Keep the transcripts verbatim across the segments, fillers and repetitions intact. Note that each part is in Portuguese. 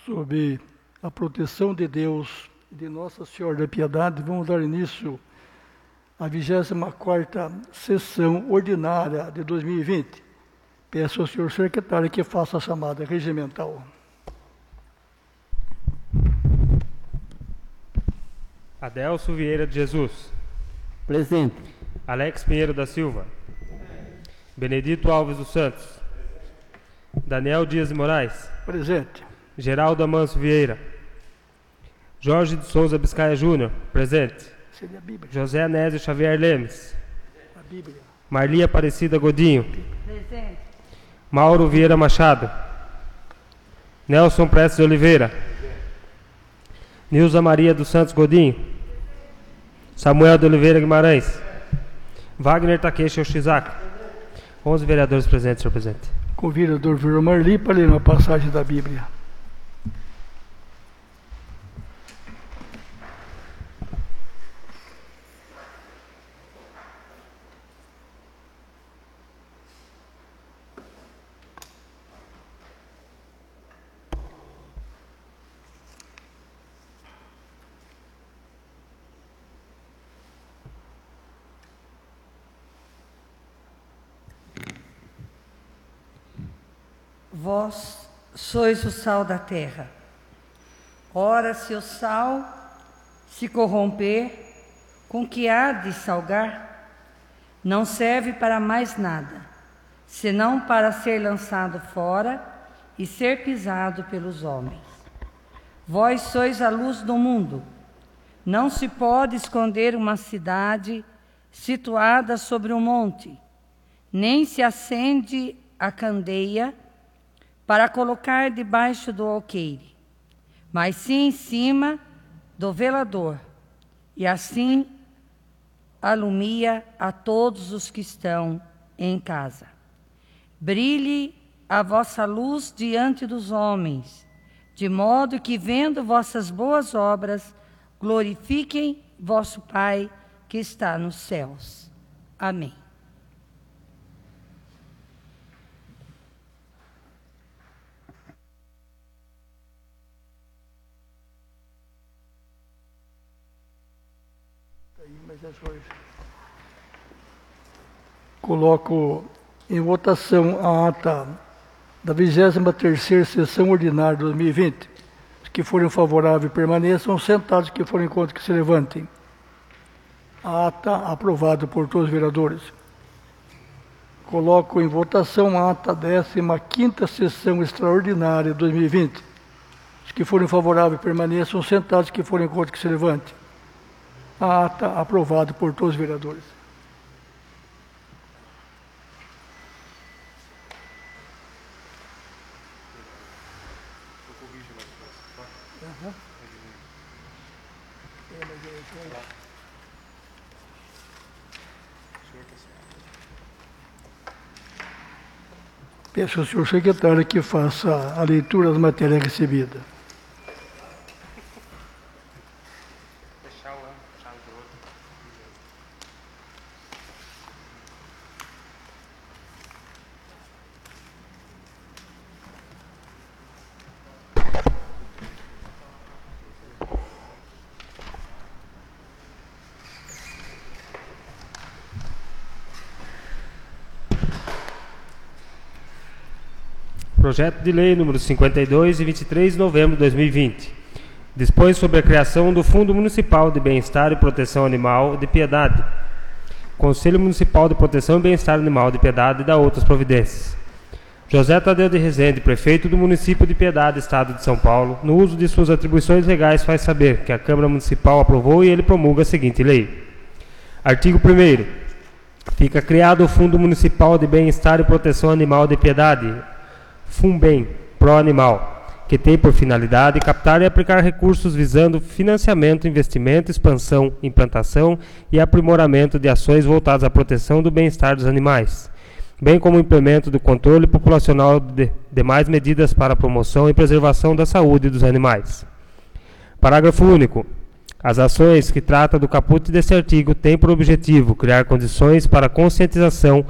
Sob a proteção de Deus e de Nossa Senhora da Piedade, vamos dar início à vigésima quarta sessão ordinária de dois mil e vinte. Peço ao senhor secretário que faça a chamada regimental. Adelso Vieira de Jesus. Presente. Alex Pinheiro da Silva. Benedito Alves dos Santos. Daniel Dias de Moraes. Presente. Geraldo Amanso Vieira. Jorge de Souza Biscaia Júnior. Presente. Seria a Bíblia. José Anésio Xavier Lemes. A Bíblia. Marli Aparecida Godinho. Presente. Mauro Vieira Machado. Nelson Prestes de Oliveira. Nilza Maria dos Santos Godinho. Samuel de Oliveira Guimarães. Wagner Takeshi Oshizaka. onze vereadores presentes, senhor presidente. Convido o vereador Marli para ler uma passagem da Bíblia. Vós sois o sal da terra. Ora, se o sal se corromper, com que há de salgar? Não serve para mais nada, senão para ser lançado fora e ser pisado pelos homens. Vós sois a luz do mundo. Não se pode esconder uma cidade situada sobre um monte, nem se acende a candeia para colocar debaixo do alqueire, mas sim em cima do velador, e assim alumia a todos os que estão em casa. Brilhe a vossa luz diante dos homens, de modo que, vendo vossas boas obras, glorifiquem vosso Pai que está nos céus. Amém. Coloco em votação a ata da vigésima terceira sessão ordinária de dois mil e vinte. Os que forem favoráveis permaneçam sentados, os que forem contra que se levantem. A ata aprovada por todos os vereadores. Coloco em votação a ata da décima quinta sessão extraordinária de dois mil e vinte. Os que forem favoráveis permaneçam sentados, os que forem contra que se levantem. A ata aprovada por todos os vereadores. Uhum. Peço ao senhor secretário que faça a leitura das matérias recebidas. Projeto de Lei número cinquenta e dois, de vinte e três de novembro de dois mil e vinte. Dispõe sobre a criação do Fundo Municipal de Bem-Estar e Proteção Animal de Piedade. Conselho Municipal de Proteção e Bem-Estar Animal de Piedade e dá outras providências. José Tadeu de Rezende, prefeito do município de Piedade, Estado de São Paulo, no uso de suas atribuições legais, faz saber que a Câmara Municipal aprovou e ele promulga a seguinte lei. Artigo primeiro. Fica criado o Fundo Municipal de Bem-Estar e Proteção Animal de Piedade, FUNBEM, Pro Animal, que tem por finalidade captar e aplicar recursos visando financiamento, investimento, expansão, implantação e aprimoramento de ações voltadas à proteção do bem-estar dos animais, bem como o implemento do controle populacional de demais medidas para a promoção e preservação da saúde dos animais. Parágrafo único. As ações que trata do caput deste artigo têm por objetivo criar condições para a conscientização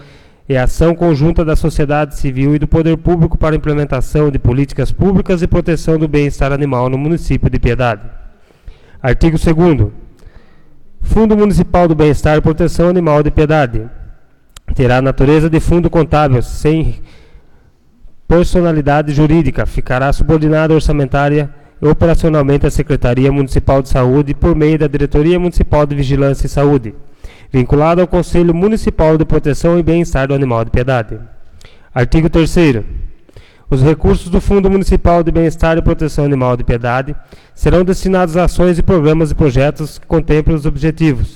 e a ação conjunta da sociedade civil e do poder público para a implementação de políticas públicas e proteção do bem-estar animal no município de Piedade. Artigo segundo. Fundo Municipal do Bem-Estar e Proteção Animal de Piedade terá natureza de fundo contábil, sem personalidade jurídica, ficará subordinado orçamentária e operacionalmente à Secretaria Municipal de Saúde por meio da Diretoria Municipal de Vigilância e Saúde, vinculado ao Conselho Municipal de Proteção e Bem-Estar do Animal de Piedade. Artigo terceiro. Os recursos do Fundo Municipal de Bem-Estar e Proteção Animal de Piedade serão destinados a ações e programas e projetos que contemplem os objetivos.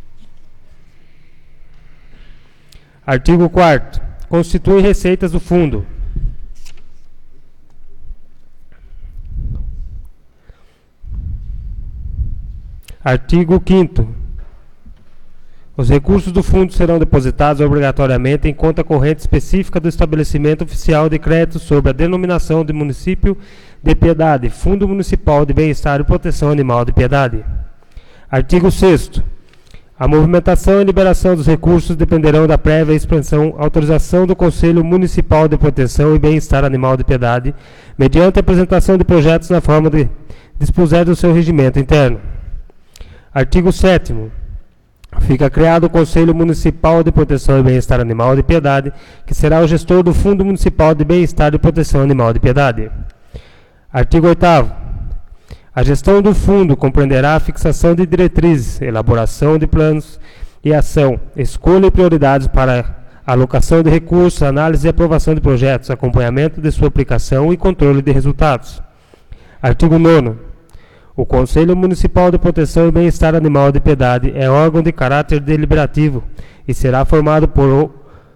Artigo quarto. Constitui receitas do Fundo. Artigo quinto. Os recursos do fundo serão depositados obrigatoriamente em conta corrente específica do estabelecimento oficial de crédito sob a denominação de Município de Piedade, Fundo Municipal de Bem-Estar e Proteção Animal de Piedade. Artigo sexto. A movimentação e liberação dos recursos dependerão da prévia expressão autorização do Conselho Municipal de Proteção e Bem-Estar Animal de Piedade, mediante a apresentação de projetos na forma de dispuser do seu regimento interno. Artigo sétimo. Fica criado o Conselho Municipal de Proteção e Bem-Estar Animal de Piedade, que será o gestor do Fundo Municipal de Bem-Estar e Proteção Animal de Piedade. Artigo oitavo. A gestão do fundo compreenderá a fixação de diretrizes, elaboração de planos e ação, escolha e prioridades para a alocação de recursos, análise e aprovação de projetos, acompanhamento de sua aplicação e controle de resultados. Artigo nono. O Conselho Municipal de Proteção e Bem-Estar Animal de Piedade é órgão de caráter deliberativo e será formado por...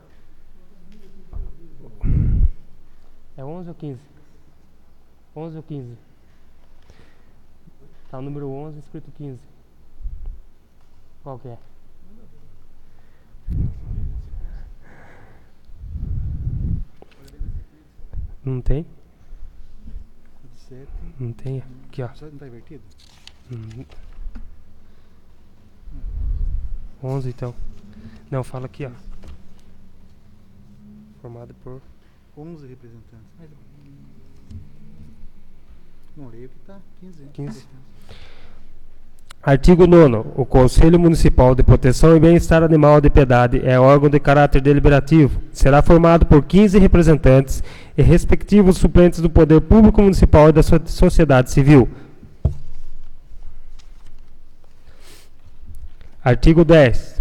É onze ou quinze? onze ou quinze? Está o número onze escrito quinze. Qual que é? Não tem? Não tem? Aqui, ó. Não está invertido? Hum. onze, então. Não, fala aqui, ó. Formado por... onze representantes. Não leio que está quinze. quinze. Artigo nono. O Conselho Municipal de Proteção e Bem-Estar Animal de Piedade é órgão de caráter deliberativo. Será formado por quinze representantes e respectivos suplentes do Poder Público Municipal e da sociedade civil. Artigo dez.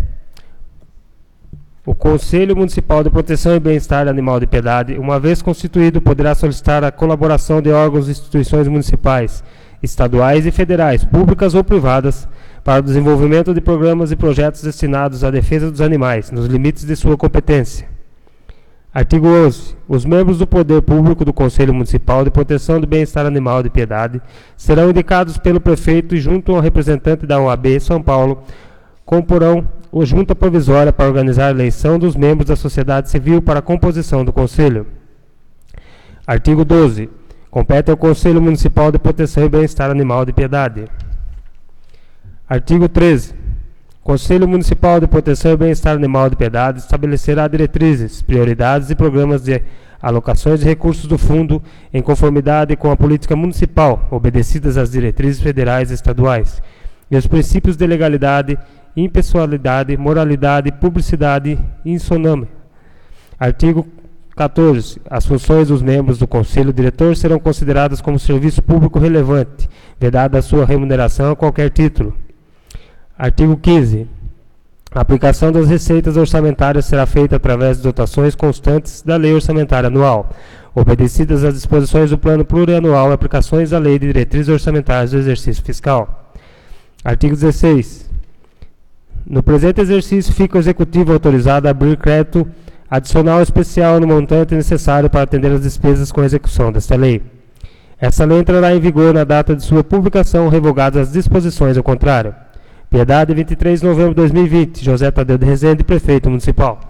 O Conselho Municipal de Proteção e Bem-Estar Animal de Piedade, uma vez constituído, poderá solicitar a colaboração de órgãos e instituições municipais, estaduais e federais, públicas ou privadas, para o desenvolvimento de programas e projetos destinados à defesa dos animais, nos limites de sua competência. Artigo onze. Os membros do Poder Público do Conselho Municipal de Proteção do Bem-Estar Animal de Piedade serão indicados pelo prefeito e junto ao representante da O A B São Paulo, comporão a junta provisória para organizar a eleição dos membros da sociedade civil para a composição do Conselho. Artigo doze. Compete ao Conselho Municipal de Proteção e Bem-Estar Animal de Piedade. Artigo treze. Conselho Municipal de Proteção e Bem-Estar Animal de Piedade estabelecerá diretrizes, prioridades e programas de alocações de recursos do fundo em conformidade com a política municipal, obedecidas às diretrizes federais e estaduais, e os princípios de legalidade, impessoalidade, moralidade, publicidade e insonâmia. Artigo quatorze. As funções dos membros do Conselho Diretor serão consideradas como serviço público relevante, vedada a sua remuneração a qualquer título. Artigo quinze. A aplicação das receitas orçamentárias será feita através de dotações constantes da Lei Orçamentária Anual, obedecidas às disposições do Plano Plurianual e aplicações da Lei de Diretrizes Orçamentárias do Exercício Fiscal. Artigo dezesseis. No presente exercício, fica o Executivo autorizado a abrir crédito adicional especial no montante necessário para atender as despesas com a execução desta lei. Essa lei entrará em vigor na data de sua publicação, revogadas as disposições ao contrário. Piedade, vinte e três de novembro de dois mil e vinte. José Tadeu de Rezende, Prefeito Municipal.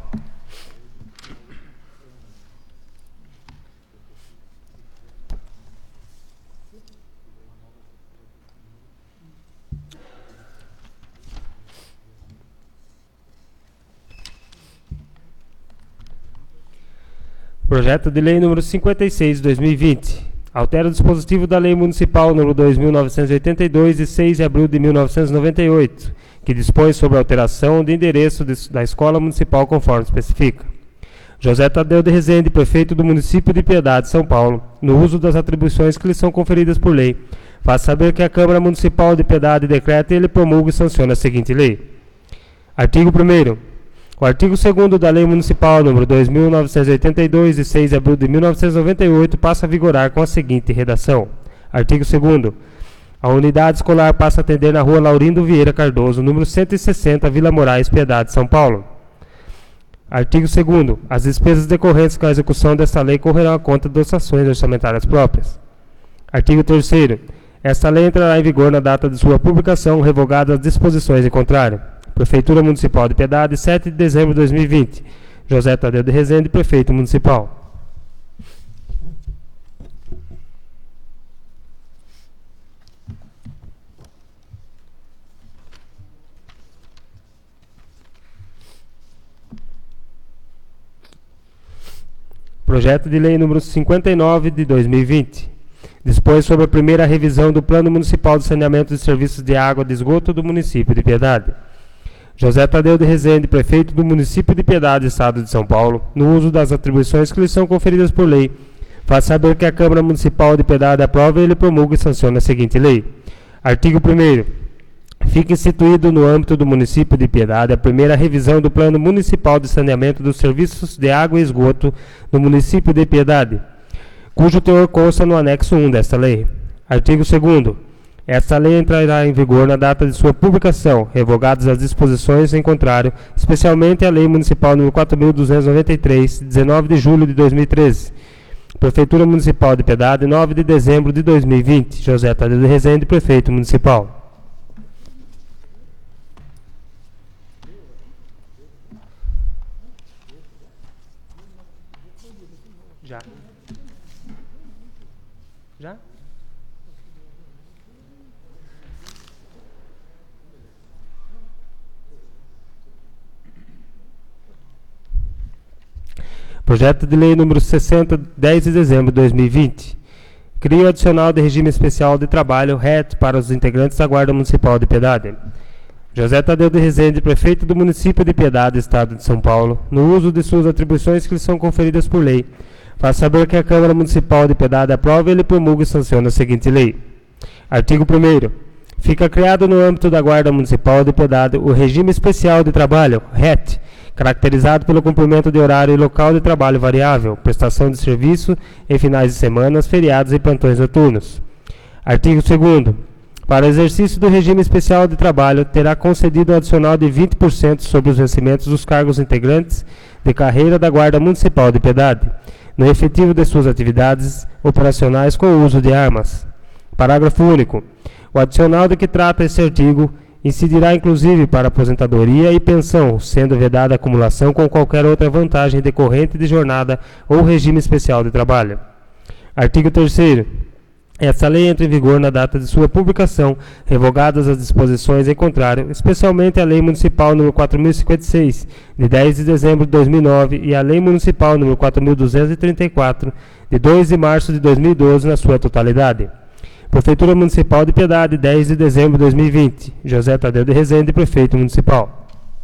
Projeto de Lei número cinquenta e seis de dois mil e vinte. Altera o dispositivo da Lei Municipal número dois mil novecentos e oitenta e dois, de seis de abril de mil novecentos e noventa e oito, que dispõe sobre a alteração de endereço de, da Escola Municipal conforme especifica. José Tadeu de Rezende, prefeito do município de Piedade, São Paulo, no uso das atribuições que lhe são conferidas por lei, faz saber que a Câmara Municipal de Piedade decreta e ele promulga e sanciona a seguinte lei. Artigo primeiro. O artigo segundo da Lei Municipal número dois mil novecentos e oitenta e dois, de seis de abril de mil novecentos e noventa e oito, passa a vigorar com a seguinte redação. Artigo segundo. A unidade escolar passa a atender na Rua Laurindo Vieira Cardoso, número cento e sessenta, Vila Moraes, Piedade, São Paulo. Artigo segundo. As despesas decorrentes com a execução desta lei correrão à conta de dotações orçamentárias próprias. Artigo terceiro. Esta lei entrará em vigor na data de sua publicação, revogadas as disposições em contrário. Prefeitura Municipal de Piedade, sete de dezembro de dois mil e vinte. José Tadeu de Rezende, Prefeito Municipal. Projeto de Lei número cinquenta e nove de dois mil e vinte. Dispõe sobre a primeira revisão do Plano Municipal de Saneamento de Serviços de Água e Esgoto do município de Piedade. José Tadeu de Rezende, prefeito do município de Piedade, Estado de São Paulo, no uso das atribuições que lhe são conferidas por lei, faz saber que a Câmara Municipal de Piedade aprova e ele promulga e sanciona a seguinte lei. Artigo primeiro. Fica instituído no âmbito do município de Piedade a primeira revisão do Plano Municipal de Saneamento dos Serviços de Água e Esgoto no município de Piedade, cujo teor consta no anexo um desta lei. Artigo segundo. Esta lei entrará em vigor na data de sua publicação, revogadas as disposições em contrário, especialmente a Lei Municipal número quatro mil duzentos e noventa e três, de dezenove de julho de dois mil e treze. Prefeitura Municipal de Piedade, nove de dezembro de dois mil e vinte. José Tadeu de Rezende, Prefeito Municipal. Já. Já? Projeto de Lei número sessenta, de dez de dezembro de dois mil e vinte. Cria o adicional de regime especial de trabalho R E T para os integrantes da Guarda Municipal de Piedade. José Tadeu de Rezende, prefeito do município de Piedade, Estado de São Paulo, no uso de suas atribuições que lhe são conferidas por lei, faz saber que a Câmara Municipal de Piedade aprova e ele promulga e sanciona a seguinte lei. Artigo primeiro. Fica criado no âmbito da Guarda Municipal de Piedade o regime especial de trabalho, R E T, caracterizado pelo cumprimento de horário e local de trabalho variável, prestação de serviço em finais de semana, feriados e plantões noturnos. Artigo segundo. Para o exercício do regime especial de trabalho, terá concedido um adicional de vinte por cento sobre os vencimentos dos cargos integrantes de carreira da Guarda Municipal de Piedade, no efetivo de suas atividades operacionais com o uso de armas. Parágrafo único. O adicional de que trata esse artigo incidirá inclusive para aposentadoria e pensão, sendo vedada a acumulação com qualquer outra vantagem decorrente de jornada ou regime especial de trabalho. Artigo terceiro. Esta lei entra em vigor na data de sua publicação, revogadas as disposições em contrário, especialmente a Lei Municipal número quatro mil e cinquenta e seis, de dez de dezembro de dois mil e nove, e a Lei Municipal número quatro mil duzentos e trinta e quatro, de dois de março de dois mil e doze, na sua totalidade. Prefeitura Municipal de Piedade, dez de dezembro de dois mil e vinte. José Tadeu de Rezende, Prefeito Municipal.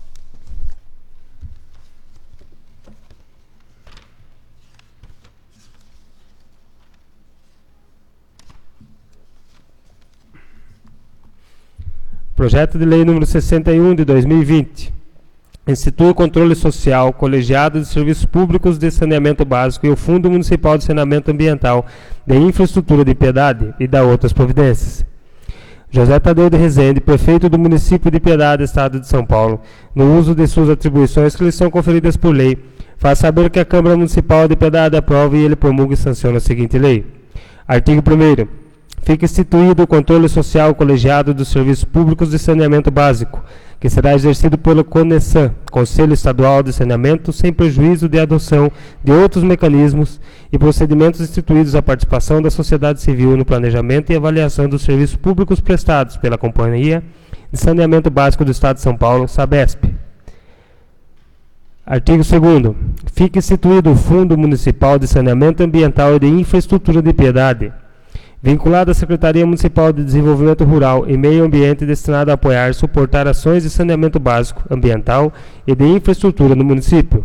Projeto de Lei número sessenta e um de dois mil e vinte. Institui o controle social colegiado de serviços públicos de saneamento básico e o Fundo Municipal de Saneamento Ambiental de Infraestrutura de Piedade e da outras providências. José Tadeu de Rezende, prefeito do município de Piedade, Estado de São Paulo, no uso de suas atribuições que lhe são conferidas por lei, faz saber que a Câmara Municipal de Piedade aprova e ele promulga e sanciona a seguinte lei. Artigo primeiro. Fica instituído o controle social colegiado dos serviços públicos de saneamento básico, que será exercido pelo CONESAN, Conselho Estadual de Saneamento, sem prejuízo de adoção de outros mecanismos e procedimentos instituídos à participação da sociedade civil no planejamento e avaliação dos serviços públicos prestados pela Companhia de Saneamento Básico do Estado de São Paulo, SABESP. Artigo segundo. Fica instituído o Fundo Municipal de Saneamento Ambiental e de Infraestrutura de Piedade, vinculado à Secretaria Municipal de Desenvolvimento Rural e Meio Ambiente, destinado a apoiar e suportar ações de saneamento básico, ambiental e de infraestrutura no município.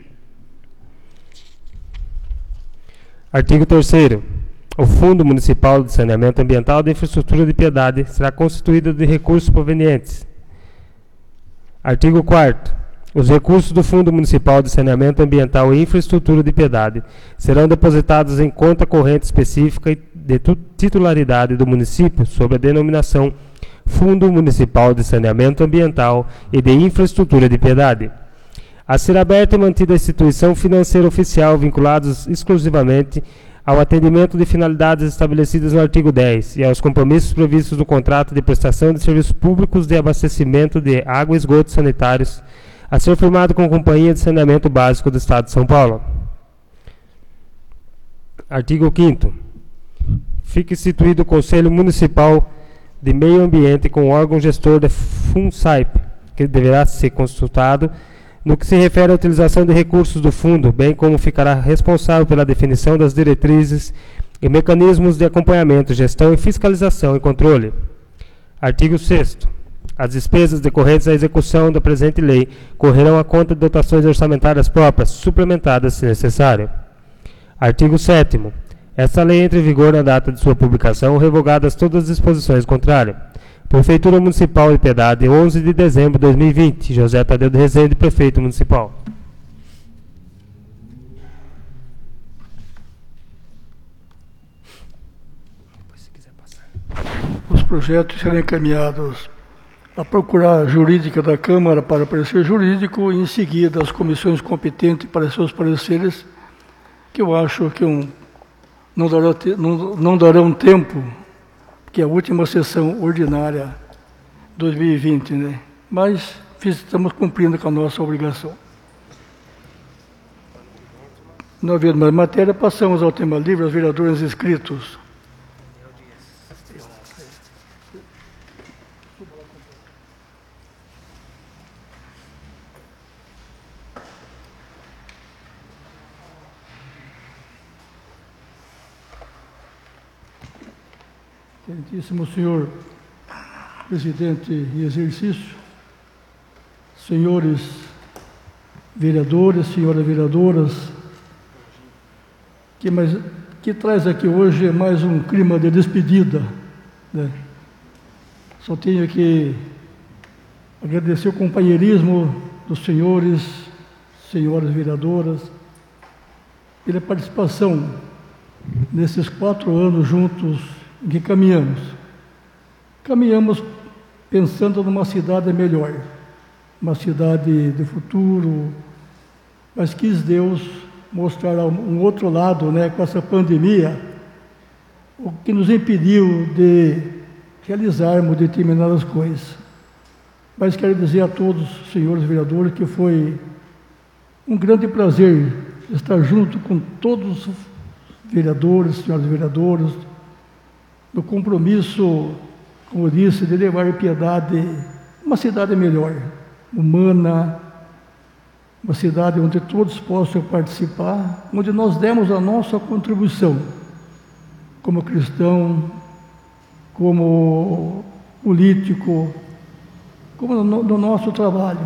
Artigo terceiro. O Fundo Municipal de Saneamento Ambiental e de Infraestrutura de Piedade será constituído de recursos provenientes. Artigo quarto. Os recursos do Fundo Municipal de Saneamento Ambiental e Infraestrutura de Piedade serão depositados em conta corrente específica de titularidade do município sob a denominação Fundo Municipal de Saneamento Ambiental e de Infraestrutura de Piedade. A ser aberta e mantida a instituição financeira oficial vinculados exclusivamente ao atendimento de finalidades estabelecidas no artigo dez e aos compromissos previstos no contrato de prestação de serviços públicos de abastecimento de água e esgotos sanitários a ser firmado com a Companhia de Saneamento Básico do Estado de São Paulo. Artigo quinto. Fica instituído o Conselho Municipal de Meio Ambiente com órgão gestor da FUNSAIP, que deverá ser consultado no que se refere à utilização de recursos do fundo, bem como ficará responsável pela definição das diretrizes e mecanismos de acompanhamento, gestão e fiscalização e controle. Artigo sexto. As despesas decorrentes à execução da presente lei correrão à conta de dotações orçamentárias próprias, suplementadas se necessário. Artigo sétimo. Esta lei entra em vigor na data de sua publicação, revogadas todas as disposições contrárias. Prefeitura Municipal de Piedade, onze de dezembro de dois mil e vinte. José Tadeu de Rezende, Prefeito Municipal. Os projetos serão encaminhados à Procuradoria Jurídica da Câmara para parecer jurídico e, em seguida, às comissões competentes para seus pareceres, que eu acho que um, não, dará, não, não darão tempo, que é a última sessão ordinária dois mil e vinte, né? Mas estamos cumprindo com a nossa obrigação. Não havendo mais matéria, passamos ao tema livre, aos vereadores inscritos. Excelentíssimo senhor presidente em exercício, senhores vereadores, senhoras vereadoras, que, mais, que traz aqui hoje mais um clima de despedida, né? Só tenho que agradecer o companheirismo dos senhores, senhoras vereadoras, pela participação nesses quatro anos juntos em que caminhamos. Caminhamos pensando numa cidade melhor, uma cidade de futuro, mas quis Deus mostrar um outro lado, né, com essa pandemia, o que nos impediu de realizarmos determinadas coisas. Mas quero dizer a todos os senhores vereadores que foi um grande prazer estar junto com todos os vereadores, senhoras vereadoras, no compromisso, como eu disse, de levar Piedade uma cidade melhor, humana, uma cidade onde todos possam participar, onde nós demos a nossa contribuição como cristão, como político, como no, no nosso trabalho.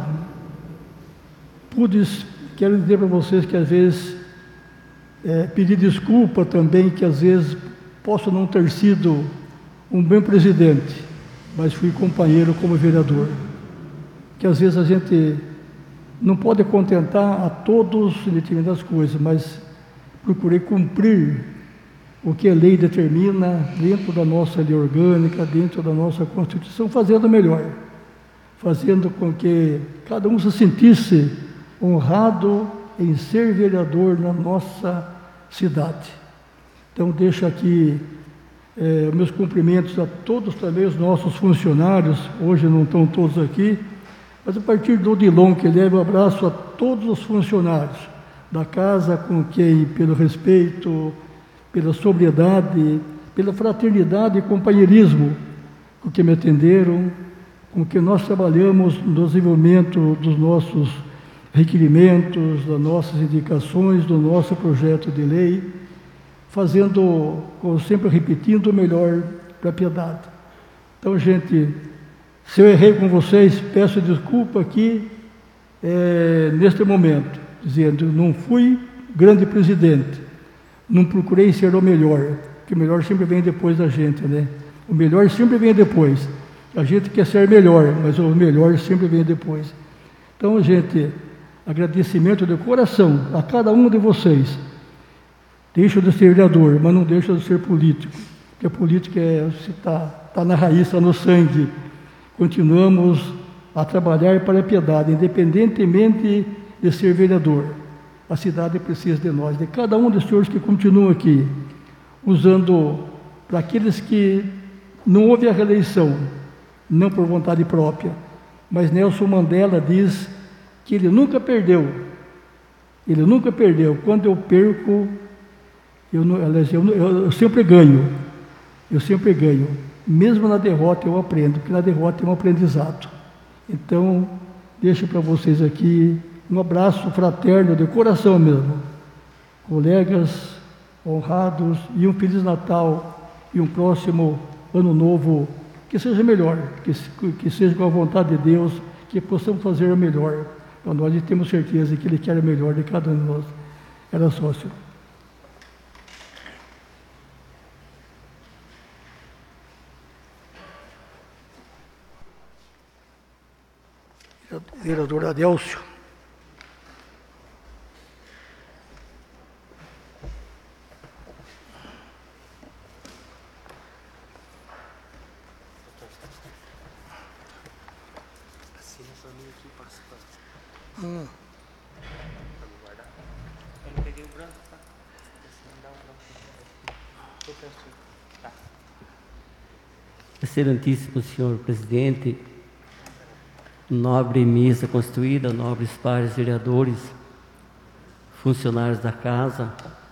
Pude, quero dizer para vocês que às vezes é, pedir desculpa também, que às vezes posso não ter sido um bom presidente, mas fui companheiro como vereador. Que às vezes a gente não pode contentar a todos em determinadas coisas, mas procurei cumprir o que a lei determina dentro da nossa lei orgânica, dentro da nossa Constituição, fazendo melhor, fazendo com que cada um se sentisse honrado em ser vereador na nossa cidade. Então, deixo aqui eh, meus cumprimentos a todos também, os nossos funcionários, hoje não estão todos aqui, mas a partir do Odilon, que leva um abraço a todos os funcionários da casa, com quem, pelo respeito, pela sobriedade, pela fraternidade e companheirismo com que me atenderam, com que nós trabalhamos no desenvolvimento dos nossos requerimentos, das nossas indicações, do nosso projeto de lei, fazendo, como sempre repetindo, o melhor para a Piedade. Então, gente, se eu errei com vocês, peço desculpa aqui, é, neste momento, dizendo, não fui grande presidente, não procurei ser o melhor, porque o melhor sempre vem depois da gente, né? O melhor sempre vem depois. A gente quer ser melhor, mas o melhor sempre vem depois. Então, gente, agradecimento de coração a cada um de vocês. Deixa de ser vereador, mas não deixa de ser político, porque a política está tá na raiz, está no sangue. Continuamos a trabalhar para a Piedade, independentemente de ser vereador. A cidade precisa de nós, de cada um dos senhores que continuam aqui, usando para aqueles que não houve a reeleição, não por vontade própria, mas Nelson Mandela diz que ele nunca perdeu, ele nunca perdeu. Quando eu perco, eu, eu, eu, eu sempre ganho, eu sempre ganho. Mesmo na derrota eu aprendo, porque na derrota é um aprendizado. Então, deixo para vocês aqui um abraço fraterno, de coração mesmo. Colegas honrados, e um Feliz Natal e um próximo Ano Novo que seja melhor, que, que seja com a vontade de Deus, que possamos fazer o melhor. Então, nós temos certeza que Ele quer o melhor de cada um de nós. Era só, senhor. Vereador Adélcio. Hum. Eu não peguei o branco, tá? Tá. Excelentíssimo senhor presidente, nobre mesa constituída, nobres pares vereadores, funcionários da casa,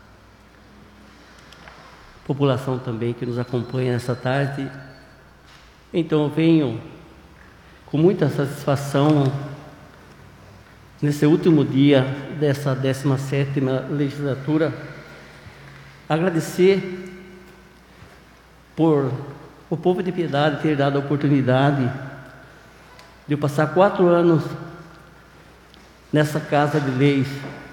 população também que nos acompanha nessa tarde. Então eu venho com muita satisfação nesse último dia dessa décima sétima legislatura, agradecer por o povo de Piedade ter dado a oportunidade de eu passar quatro anos nessa casa de leis.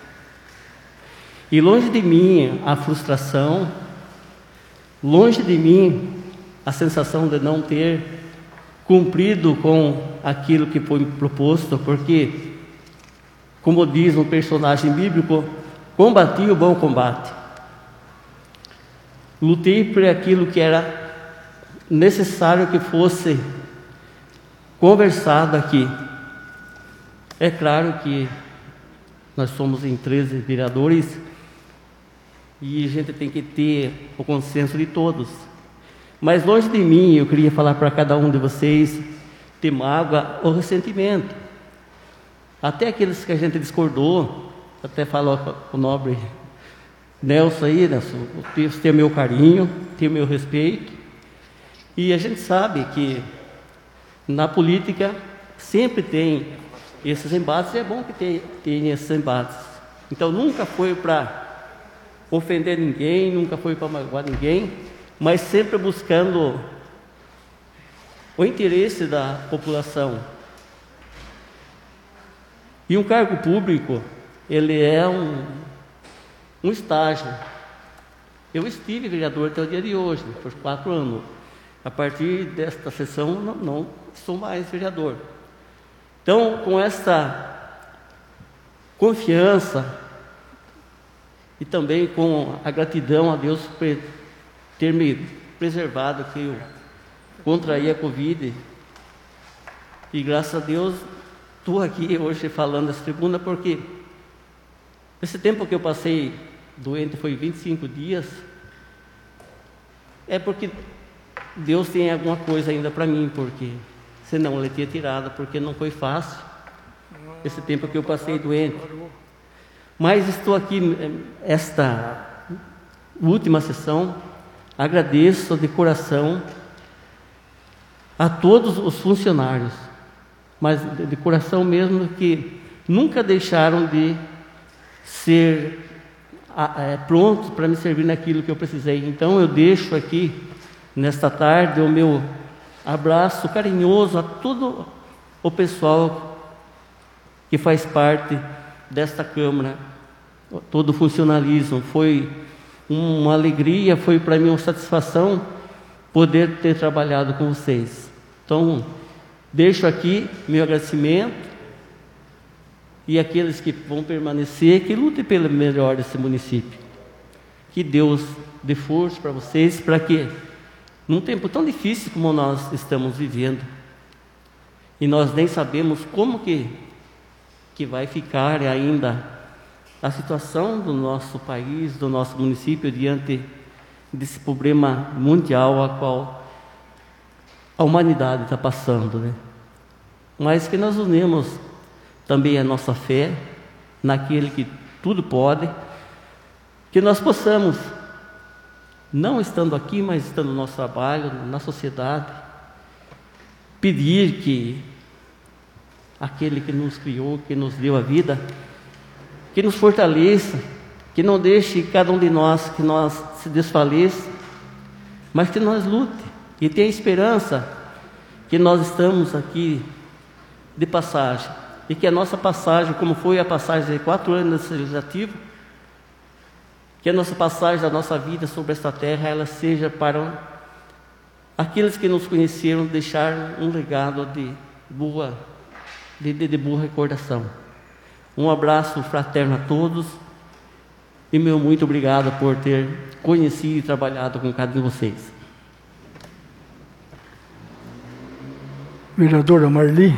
E longe de mim a frustração, longe de mim a sensação de não ter cumprido com aquilo que foi proposto, porque, como diz um personagem bíblico, combati o bom combate. Lutei por aquilo que era necessário que fosse conversado aqui. É claro que nós somos em treze vereadores e a gente tem que ter o consenso de todos. Mas longe de mim, eu queria falar para cada um de vocês, ter mágoa ou ressentimento. Até aqueles que a gente discordou, até falou com o nobre Nelson aí, Nelson, você tem o meu carinho, tem o meu respeito, e a gente sabe que na política sempre tem esses embates, e é bom que tenha, tenha esses embates. Então nunca foi para ofender ninguém, nunca foi para magoar ninguém, mas sempre buscando o interesse da população. E um cargo público, ele é um, um estágio. Eu estive vereador até o dia de hoje, por quatro anos. A partir desta sessão, não, não sou mais vereador. Então, com essa confiança e também com a gratidão a Deus por ter me preservado, que eu contraí a Covid, e graças a Deus estou aqui hoje falando nessa tribuna, porque esse tempo que eu passei doente foi vinte e cinco dias, é porque Deus tem alguma coisa ainda para mim, porque senão Ele tinha tirado, porque não foi fácil esse tempo que eu passei doente. Mas estou aqui, esta última sessão, agradeço de coração a todos os funcionários, mas de coração mesmo, que nunca deixaram de ser é, prontos para me servir naquilo que eu precisei. Então eu deixo aqui, nesta tarde, o meu abraço carinhoso a todo o pessoal que faz parte desta Câmara, todo o funcionalismo. Foi uma alegria, foi para mim uma satisfação poder ter trabalhado com vocês. Então, deixo aqui meu agradecimento, e aqueles que vão permanecer, que lutem pelo melhor desse município. Que Deus dê força para vocês, para que, num tempo tão difícil como nós estamos vivendo, e nós nem sabemos como que, que vai ficar ainda a situação do nosso país, do nosso município, diante desse problema mundial a qual a humanidade está passando, né? Mas que nós unimos também a nossa fé naquele que tudo pode, que nós possamos, não estando aqui, mas estando no nosso trabalho, na sociedade, pedir que aquele que nos criou, que nos deu a vida, que nos fortaleça, que não deixe cada um de nós, que nós se desfaleça, mas que nós lute e tenha esperança que nós estamos aqui de passagem, e que a nossa passagem, como foi a passagem de quatro anos legislativo, que a nossa passagem da nossa vida sobre esta terra, ela seja para aqueles que nos conheceram, deixar um legado de boa, de, de, de boa recordação. Um abraço fraterno a todos, e meu muito obrigado por ter conhecido e trabalhado com cada um de vocês. Vereadora Marli.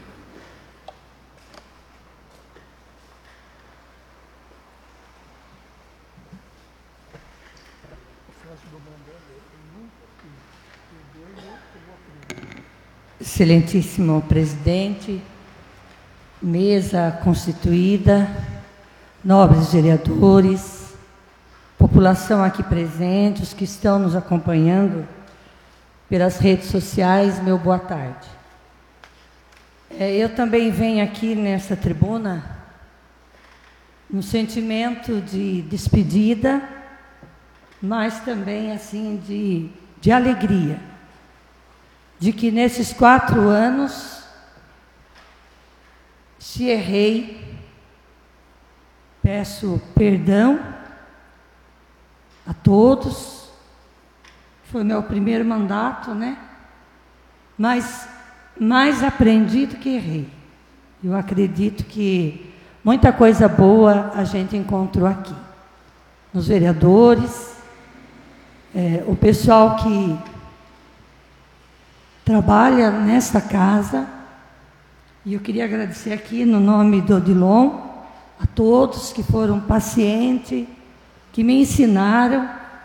Excelentíssimo presidente, mesa constituída, nobres vereadores, população aqui presente, os que estão nos acompanhando pelas redes sociais, meu boa tarde. É, eu também venho aqui nessa tribuna um sentimento de despedida, mas também assim de, de alegria, de que nesses quatro anos, se errei, peço perdão a todos. Foi meu primeiro mandato, né? Mas mais aprendi do que errei. Eu acredito que muita coisa boa a gente encontrou aqui. Nos vereadores, é, o pessoal que trabalha nesta casa, e eu queria agradecer aqui no nome do Odilon a todos que foram pacientes, que me ensinaram,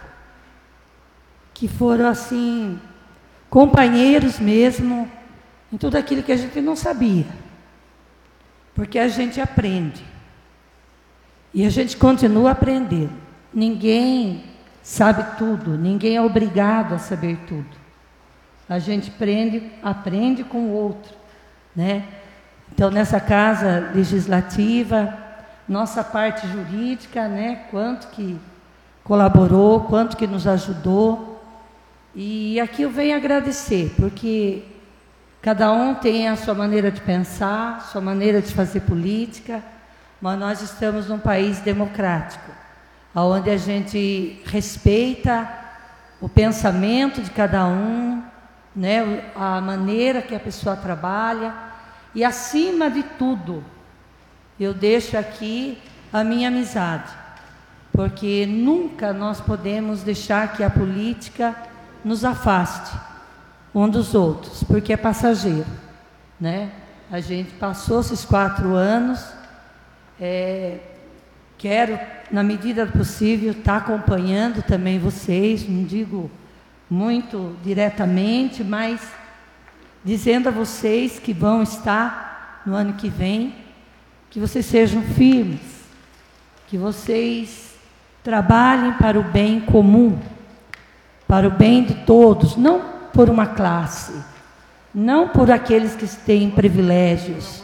que foram assim companheiros mesmo em tudo aquilo que a gente não sabia, porque a gente aprende e a gente continua aprendendo. Ninguém sabe tudo, ninguém é obrigado a saber tudo. A gente aprende, aprende com o outro, né? Então, nessa casa legislativa, nossa parte jurídica, né? Quanto que colaborou, quanto que nos ajudou. E aqui eu venho agradecer, porque cada um tem a sua maneira de pensar, sua maneira de fazer política, mas nós estamos num país democrático, onde a gente respeita o pensamento de cada um, né, a maneira que a pessoa trabalha, e acima de tudo, eu deixo aqui a minha amizade, porque nunca nós podemos deixar que a política nos afaste um dos outros, porque é passageiro, né? A gente passou esses quatro anos, é, quero, na medida do possível, estar acompanhando também vocês, não digo muito diretamente, mas dizendo a vocês que vão estar no ano que vem, que vocês sejam firmes, que vocês trabalhem para o bem comum, para o bem de todos, não por uma classe, não por aqueles que têm privilégios,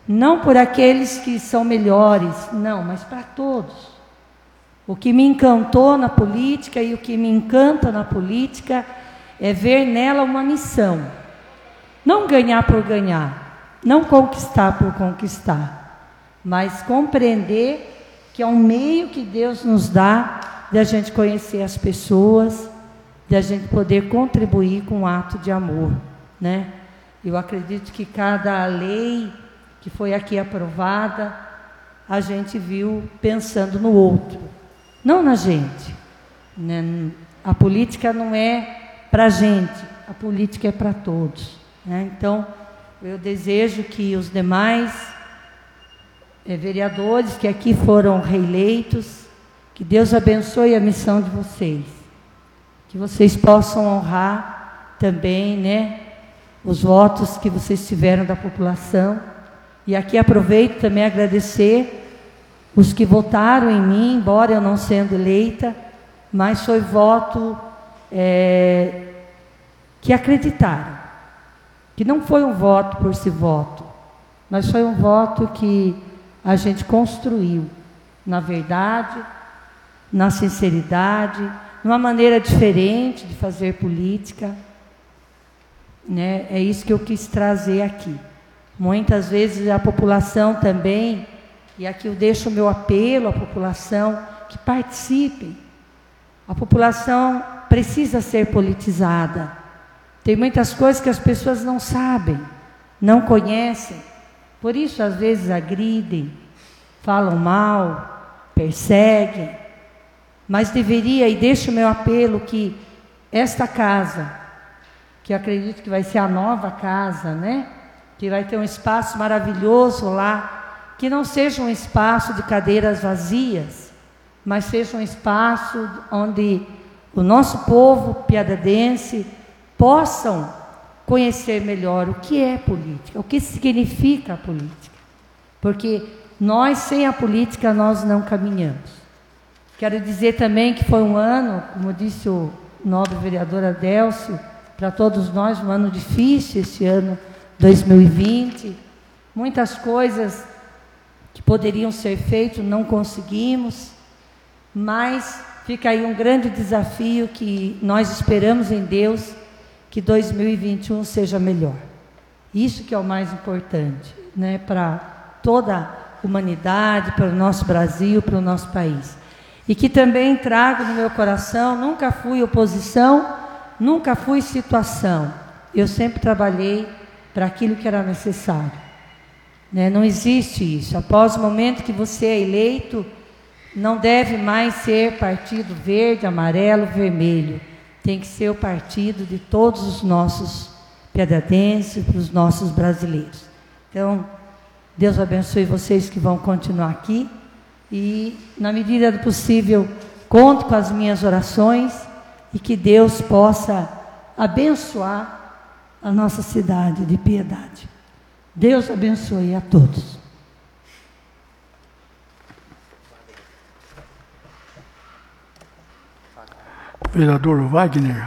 Não por aqueles que são melhores, não, mas para todos. O que me encantou na política e o que me encanta na política é ver nela uma missão. Não ganhar por ganhar, não conquistar por conquistar, mas compreender que é um meio que Deus nos dá de a gente conhecer as pessoas, de a gente poder contribuir com um ato de amor, né? Eu acredito que cada lei que foi aqui aprovada, a gente viu pensando no outro, não na gente, né? A política não é para a gente, a política é para todos, né? Então, eu desejo que os demais é, vereadores que aqui foram reeleitos, que Deus abençoe a missão de vocês, que vocês possam honrar também, né, os votos que vocês tiveram da população. E aqui aproveito também agradecer os que votaram em mim, embora eu não sendo eleita, mas foi voto é, que acreditaram, que não foi um voto por si voto, mas foi um voto que a gente construiu na verdade, na sinceridade, numa maneira diferente de fazer política, né? É isso que eu quis trazer aqui. Muitas vezes a população também, e aqui eu deixo o meu apelo à população, que participem. A população precisa ser politizada. Tem muitas coisas que as pessoas não sabem, não conhecem, por isso às vezes agridem, falam mal, perseguem, mas deveria, e deixo o meu apelo, que esta casa, que eu acredito que vai ser a nova casa, né? Que vai ter um espaço maravilhoso lá, que não seja um espaço de cadeiras vazias, mas seja um espaço onde o nosso povo piadadense possam conhecer melhor o que é política, o que significa a política, porque nós, sem a política, nós não caminhamos. Quero dizer também que foi um ano, como disse o nobre vereador Adélcio, para todos nós, um ano difícil, esse ano dois mil e vinte, muitas coisas que poderiam ser feitas, não conseguimos, mas fica aí um grande desafio que nós esperamos em Deus, que dois mil e vinte e um seja melhor. Isso que é o mais importante, né, para toda a humanidade, para o nosso Brasil, para o nosso país. E que também trago no meu coração, nunca fui oposição, nunca fui situação. Eu sempre trabalhei para aquilo que era necessário, né? Não existe isso. Após o momento que você é eleito, não deve mais ser partido verde, amarelo, vermelho. Tem que ser o partido de todos os nossos piadadenses, para os nossos brasileiros. Então, Deus abençoe vocês que vão continuar aqui. E, na medida do possível, conto com as minhas orações e que Deus possa abençoar a nossa cidade de Piedade. Deus abençoe a todos. Vereador Wagner.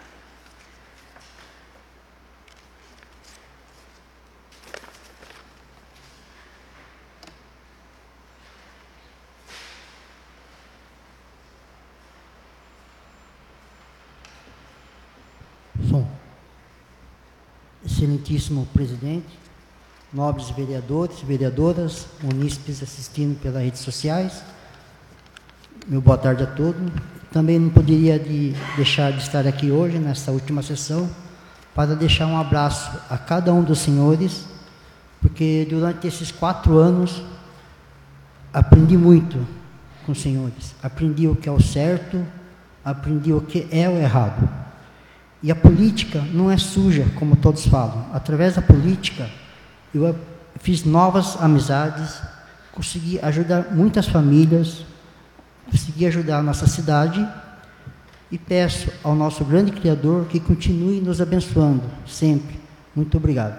Som. Excelentíssimo presidente, nobres vereadores, vereadoras, munícipes assistindo pelas redes sociais, meu boa tarde a todos. Também não poderia de deixar de estar aqui hoje, nessa última sessão, para deixar um abraço a cada um dos senhores, porque durante esses quatro anos aprendi muito com os senhores. Aprendi o que é o certo, aprendi o que é o errado. E a política não é suja, como todos falam. Através da política, eu fiz novas amizades, consegui ajudar muitas famílias, consegui ajudar a nossa cidade e peço ao nosso grande Criador que continue nos abençoando sempre. Muito obrigado.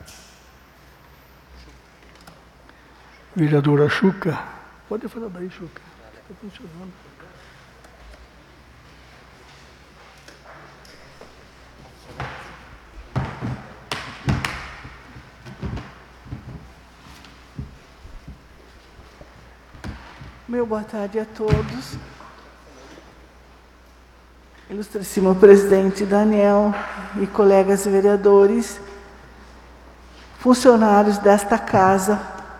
Vereadora Xuca. Pode falar daí, Xuca. Está funcionando. Meu boa tarde a todos. Ilustríssimo presidente Daniel e colegas vereadores, funcionários desta casa,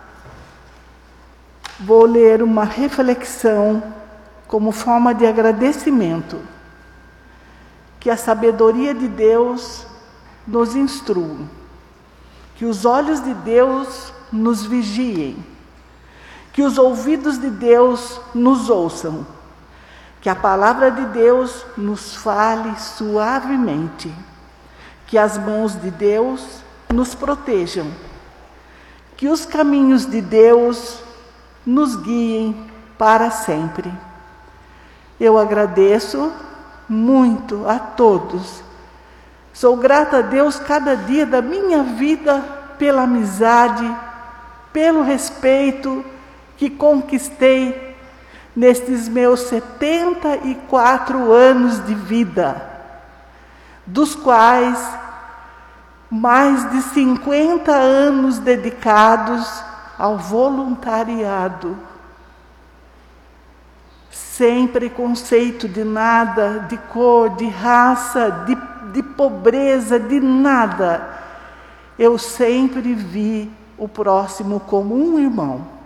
vou ler uma reflexão como forma de agradecimento, que a sabedoria de Deus nos instrua, que os olhos de Deus nos vigiem, que os ouvidos de Deus nos ouçam, que a palavra de Deus nos fale suavemente, que as mãos de Deus nos protejam, que os caminhos de Deus nos guiem para sempre. Eu agradeço muito a todos. Sou grata a Deus cada dia da minha vida pela amizade, pelo respeito que conquistei nestes meus setenta e quatro anos de vida, dos quais mais de cinquenta anos dedicados ao voluntariado, sem preconceito de nada, de cor, de raça, de, de pobreza, de nada. Eu sempre vi o próximo como um irmão.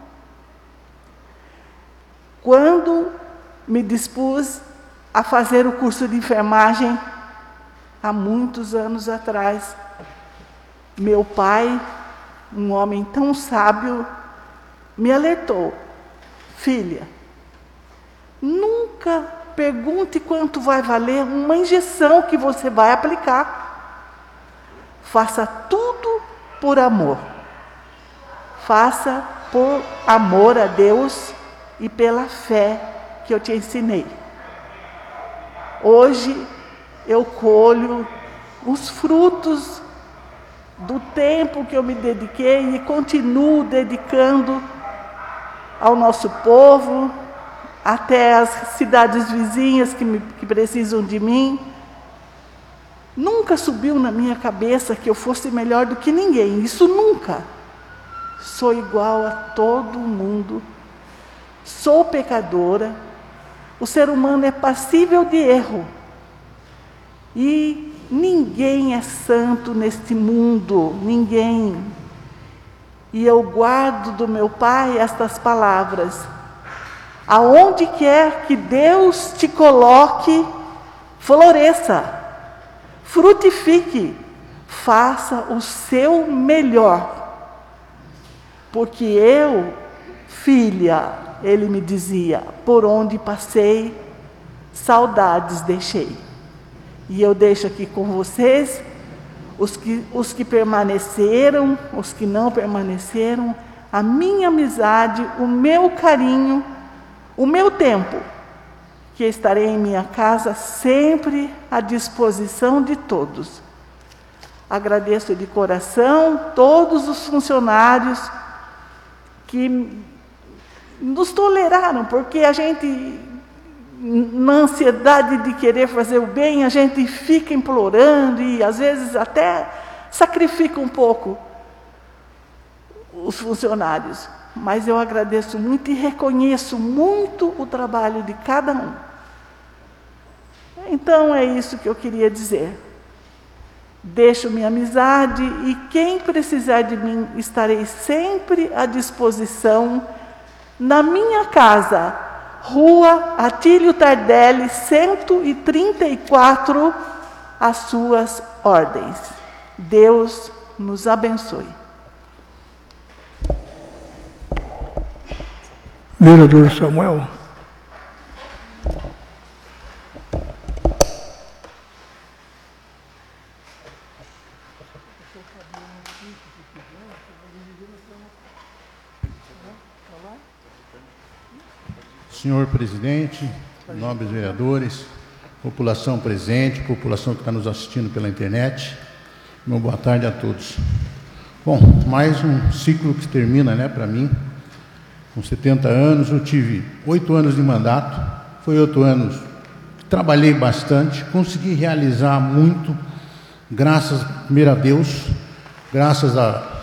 Quando me dispus a fazer o curso de enfermagem, há muitos anos atrás, meu pai, um homem tão sábio, me alertou: filha, nunca pergunte quanto vai valer uma injeção que você vai aplicar. Faça tudo por amor. Faça por amor a Deus e pela fé que eu te ensinei. Hoje eu colho os frutos do tempo que eu me dediquei e continuo dedicando ao nosso povo, até as cidades vizinhas que, me, que precisam de mim. Nunca subiu na minha cabeça que eu fosse melhor do que ninguém, isso nunca. Sou igual a todo mundo. Sou pecadora, o ser humano é passível de erro, e ninguém é santo neste mundo, ninguém. E eu guardo do meu pai estas palavras: aonde quer que Deus te coloque, floresça, frutifique, faça o seu melhor, porque eu, filha, ele me dizia, por onde passei, saudades deixei. E eu deixo aqui com vocês, os que, os que permaneceram, os que não permaneceram, a minha amizade, o meu carinho, o meu tempo, que estarei em minha casa sempre à disposição de todos. Agradeço de coração todos os funcionários que nos toleraram, porque a gente, na ansiedade de querer fazer o bem, a gente fica implorando e às vezes até sacrifica um pouco os funcionários. Mas eu agradeço muito e reconheço muito o trabalho de cada um. Então é isso que eu queria dizer. Deixo minha amizade e quem precisar de mim, estarei sempre à disposição na minha casa, Rua Atílio Tardelli, cento e trinta e quatro, às suas ordens. Deus nos abençoe. Vereador Samuel. Senhor presidente, nobres vereadores, população presente, população que está nos assistindo pela internet, uma boa tarde a todos. Bom, mais um ciclo que termina, né, para mim. Com setenta anos, eu tive oito anos de mandato, foi oito anos que trabalhei bastante, consegui realizar muito, graças primeiro a Deus, graças às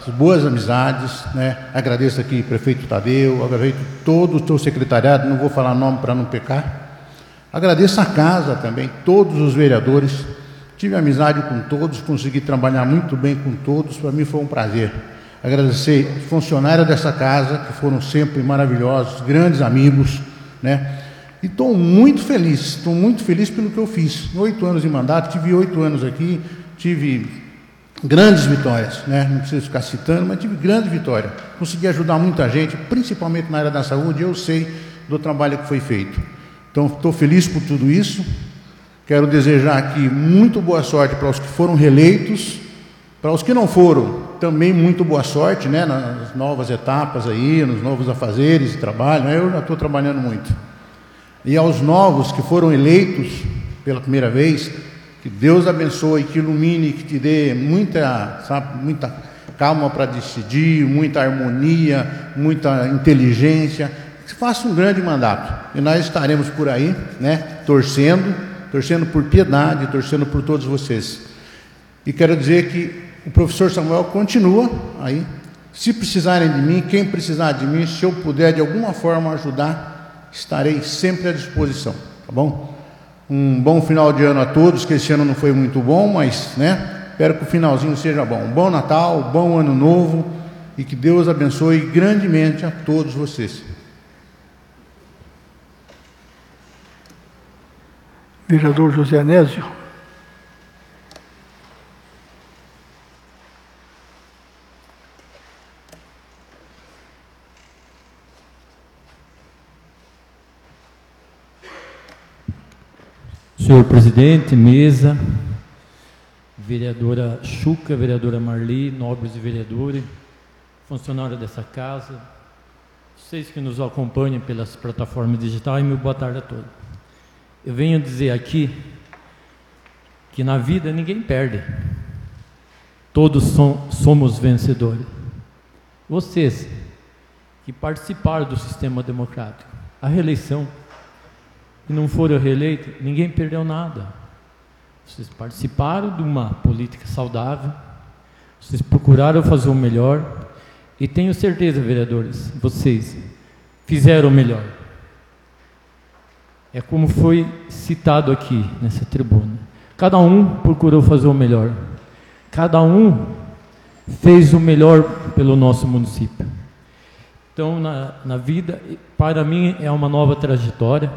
boas amizades, né? Agradeço aqui prefeito Tadeu, agradeço todo o teu secretariado, não vou falar nome para não pecar. Agradeço a casa também, todos os vereadores, tive amizade com todos, consegui trabalhar muito bem com todos, para mim foi um prazer. Agradecer funcionários dessa casa, que foram sempre maravilhosos, grandes amigos, né? E estou muito feliz, estou muito feliz pelo que eu fiz. Oito anos de mandato, tive oito anos aqui, tive grandes vitórias, né? Não preciso ficar citando, mas tive grande vitória. Consegui ajudar muita gente, principalmente na área da saúde, eu sei do trabalho que foi feito. Então, estou feliz por tudo isso. Quero desejar aqui muito boa sorte para os que foram reeleitos, para os que não foram, também muito boa sorte, né? Nas novas etapas aí, nos novos afazeres de trabalho, né? Eu já estou trabalhando muito. E aos novos que foram eleitos pela primeira vez, que Deus abençoe, que ilumine, que te dê muita, sabe, muita calma para decidir, muita harmonia, muita inteligência, que faça um grande mandato. E nós estaremos por aí, né, torcendo, torcendo por piedade, torcendo por todos vocês. E quero dizer que o professor Samuel continua aí. Se precisarem de mim, quem precisar de mim, se eu puder de alguma forma ajudar, estarei sempre à disposição, tá bom? Um bom final de ano a todos, que esse ano não foi muito bom, mas, né, espero que o finalzinho seja bom. Um bom Natal, um bom Ano Novo, e que Deus abençoe grandemente a todos vocês. Vereador José Anésio. Senhor presidente, mesa, vereadora Chuca, vereadora Marli, nobres e vereadores, funcionários dessa casa, vocês que nos acompanham pelas plataformas digitais, meu boa tarde a todos. Eu venho dizer aqui que na vida ninguém perde, todos som, somos vencedores. Vocês que participaram do sistema democrático, a reeleição, e não foram reeleitos, ninguém perdeu nada. Vocês participaram de uma política saudável, vocês procuraram fazer o melhor, e tenho certeza, vereadores, vocês fizeram o melhor. É como foi citado aqui nessa tribuna. Cada um procurou fazer o melhor. Cada um fez o melhor pelo nosso município. Então, na, na vida, para mim é uma nova trajetória.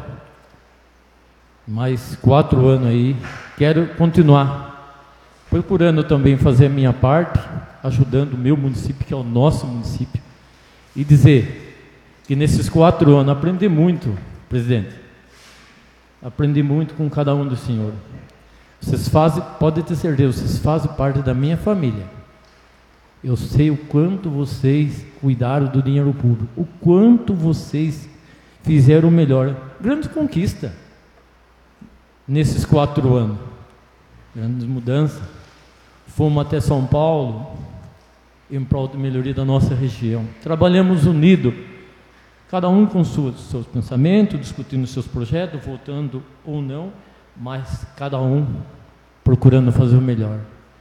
Mais quatro anos aí, quero continuar procurando também fazer a minha parte, ajudando o meu município, que é o nosso município, e dizer que nesses quatro anos aprendi muito, presidente, aprendi muito com cada um do senhor. Vocês fazem, pode ter certeza, vocês fazem parte da minha família. Eu sei o quanto vocês cuidaram do dinheiro público, o quanto vocês fizeram o melhor. Grande conquista nesses quatro anos, grandes mudanças. Fomos até São Paulo em prol de melhoria da nossa região. Trabalhamos unidos, cada um com seus, seus pensamentos, discutindo seus projetos, votando ou não, mas cada um procurando fazer o melhor.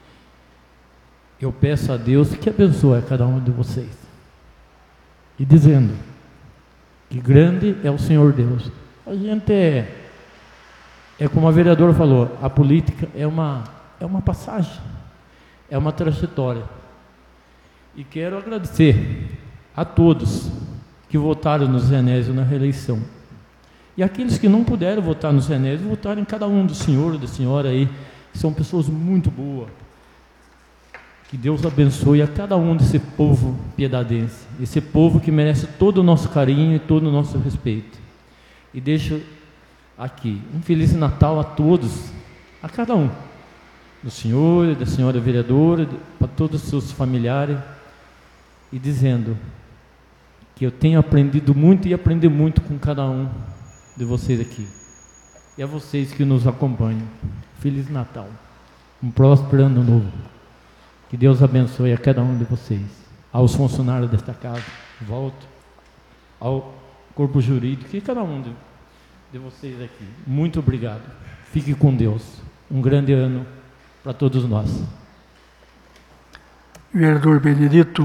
Eu peço a Deus que abençoe a cada um de vocês. E dizendo que grande é o Senhor Deus. A gente é, é como a vereadora falou, a política é uma, é uma passagem, é uma trajetória. E quero agradecer a todos que votaram no Zé Anésio na reeleição. E aqueles que não puderam votar no Zé Anésio, votaram em cada um do senhor, da senhora aí, que são pessoas muito boas. Que Deus abençoe a cada um desse povo piedadense, esse povo que merece todo o nosso carinho e todo o nosso respeito. E deixo aqui um Feliz Natal a todos, a cada um, do senhor, da senhora vereadora, para todos os seus familiares, e dizendo que eu tenho aprendido muito e aprendi muito com cada um de vocês aqui. E a vocês que nos acompanham, Feliz Natal, um próspero ano novo. Que Deus abençoe a cada um de vocês, aos funcionários desta casa, volto, ao corpo jurídico e cada um de, de vocês aqui. Muito obrigado. Fique com Deus. Um grande ano para todos nós. Vereador Benedito.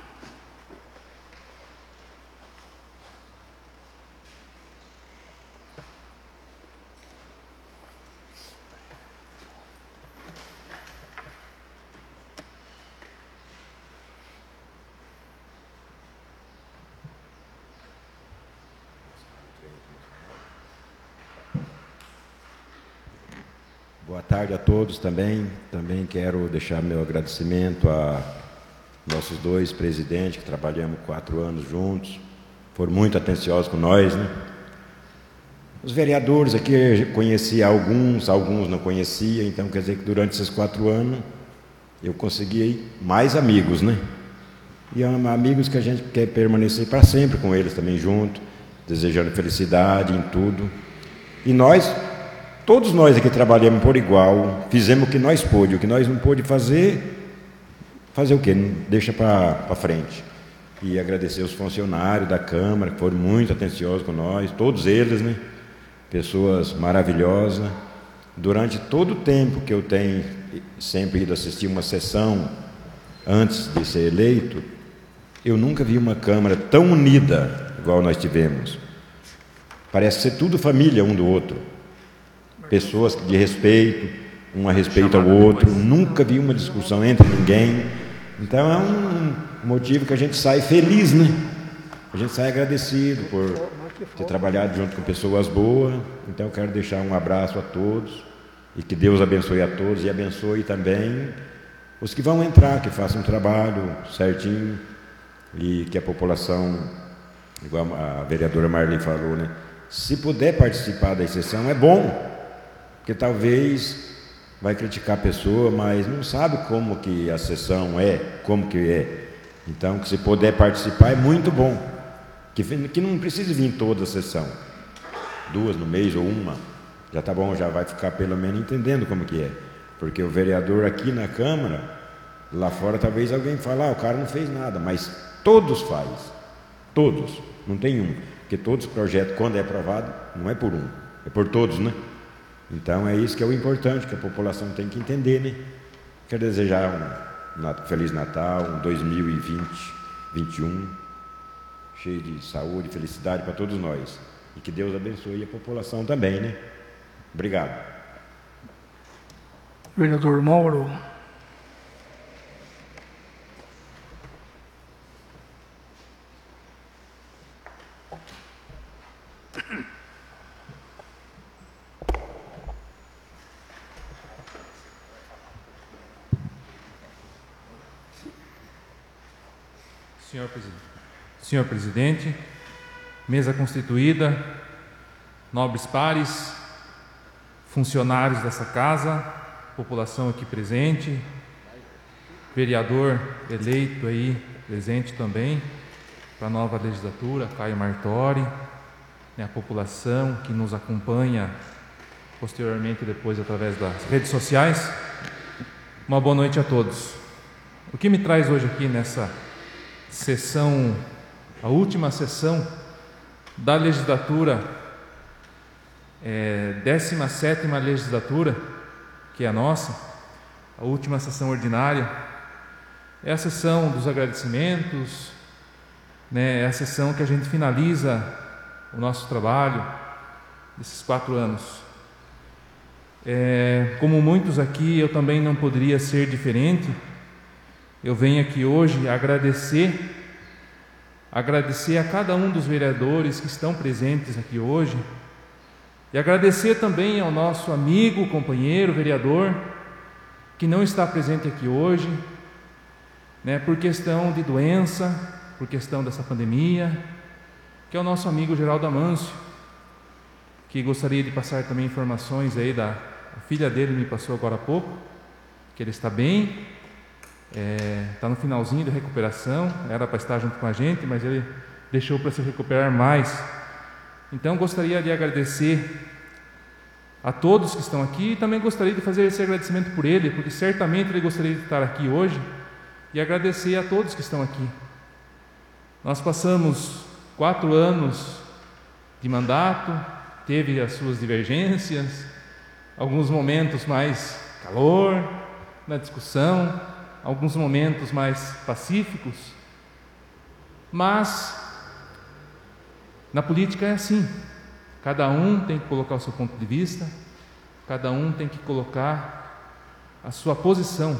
Boa tarde a todos também. Também quero deixar meu agradecimento a nossos dois presidentes, que trabalhamos quatro anos juntos, foram muito atenciosos com nós, né? Os vereadores aqui, eu conhecia alguns, alguns não conhecia, então quer dizer que durante esses quatro anos eu consegui mais amigos, né? E amigos que a gente quer permanecer para sempre com eles também junto, desejando felicidade em tudo. E nós... Todos nós aqui trabalhamos por igual, fizemos o que nós pôde, o que nós não pôde fazer, fazer o quê? Deixa para frente. E agradecer os funcionários da Câmara, que foram muito atenciosos com nós, todos eles, né? Pessoas maravilhosas. Durante todo o tempo que eu tenho sempre ido assistir uma sessão antes de ser eleito, eu nunca vi uma Câmara tão unida igual nós tivemos. Parece ser tudo família um do outro. Pessoas de respeito, um a respeito ao outro, nunca vi uma discussão entre ninguém. Então é um motivo que a gente sai feliz, né? A gente sai agradecido por ter trabalhado junto com pessoas boas. Então eu quero deixar um abraço a todos e que Deus abençoe a todos e abençoe também os que vão entrar, que façam um trabalho certinho e que a população, igual a vereadora Marli falou, né? Se puder participar da sessão é bom. Porque talvez vai criticar a pessoa, mas não sabe como que a sessão é, como que é. Então, que se puder participar é muito bom. Que, que não precise vir toda a sessão. Duas no mês ou uma. Já está bom, já vai ficar pelo menos entendendo como que é. Porque o vereador aqui na Câmara, lá fora talvez alguém fale, ah, o cara não fez nada. Mas todos faz. Todos. Não tem um. Porque todos os projetos, quando é aprovado, não é por um. É por todos, né? Então é isso que é o importante, que a população tem que entender, né? Quero desejar um Feliz Natal, um dois mil e vinte, vinte e um, cheio de saúde e felicidade para todos nós. E que Deus abençoe a população também, né? Obrigado. Vereador Mauro. Senhor presidente, senhor presidente, mesa constituída, nobres pares, funcionários dessa casa, população aqui presente, vereador eleito aí presente também para a nova legislatura, Caio Martori, né, a população que nos acompanha posteriormente depois através das redes sociais. Uma boa noite a todos. O que me traz hoje aqui nessa sessão, a última sessão da legislatura, é, décima sétima legislatura, que é a nossa, a última sessão ordinária, é a sessão dos agradecimentos, né, é a sessão que a gente finaliza o nosso trabalho desses quatro anos. É, como muitos aqui, eu também não poderia ser diferente. Eu venho aqui hoje agradecer, agradecer a cada um dos vereadores que estão presentes aqui hoje e agradecer também ao nosso amigo, companheiro, vereador, que não está presente aqui hoje, né, por questão de doença, por questão dessa pandemia, que é o nosso amigo Geraldo Amâncio, que gostaria de passar também informações aí da a filha dele, me passou agora há pouco, que ele está bem. Está é, no finalzinho da recuperação, era para estar junto com a gente, mas ele deixou para se recuperar mais. Então gostaria de agradecer a todos que estão aqui e também gostaria de fazer esse agradecimento por ele, porque certamente ele gostaria de estar aqui hoje, e agradecer a todos que estão aqui. Nós passamos quatro anos de mandato, teve as suas divergências, alguns momentos mais calor na discussão, alguns momentos mais pacíficos, mas na política é assim, cada um tem que colocar o seu ponto de vista, cada um tem que colocar a sua posição.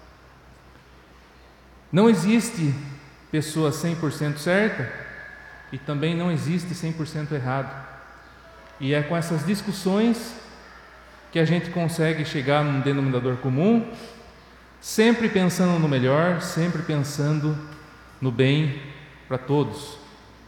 Não existe pessoa cem por cento certa e também não existe cem por cento errado. E é com essas discussões que a gente consegue chegar num denominador comum, sempre pensando no melhor, sempre pensando no bem para todos.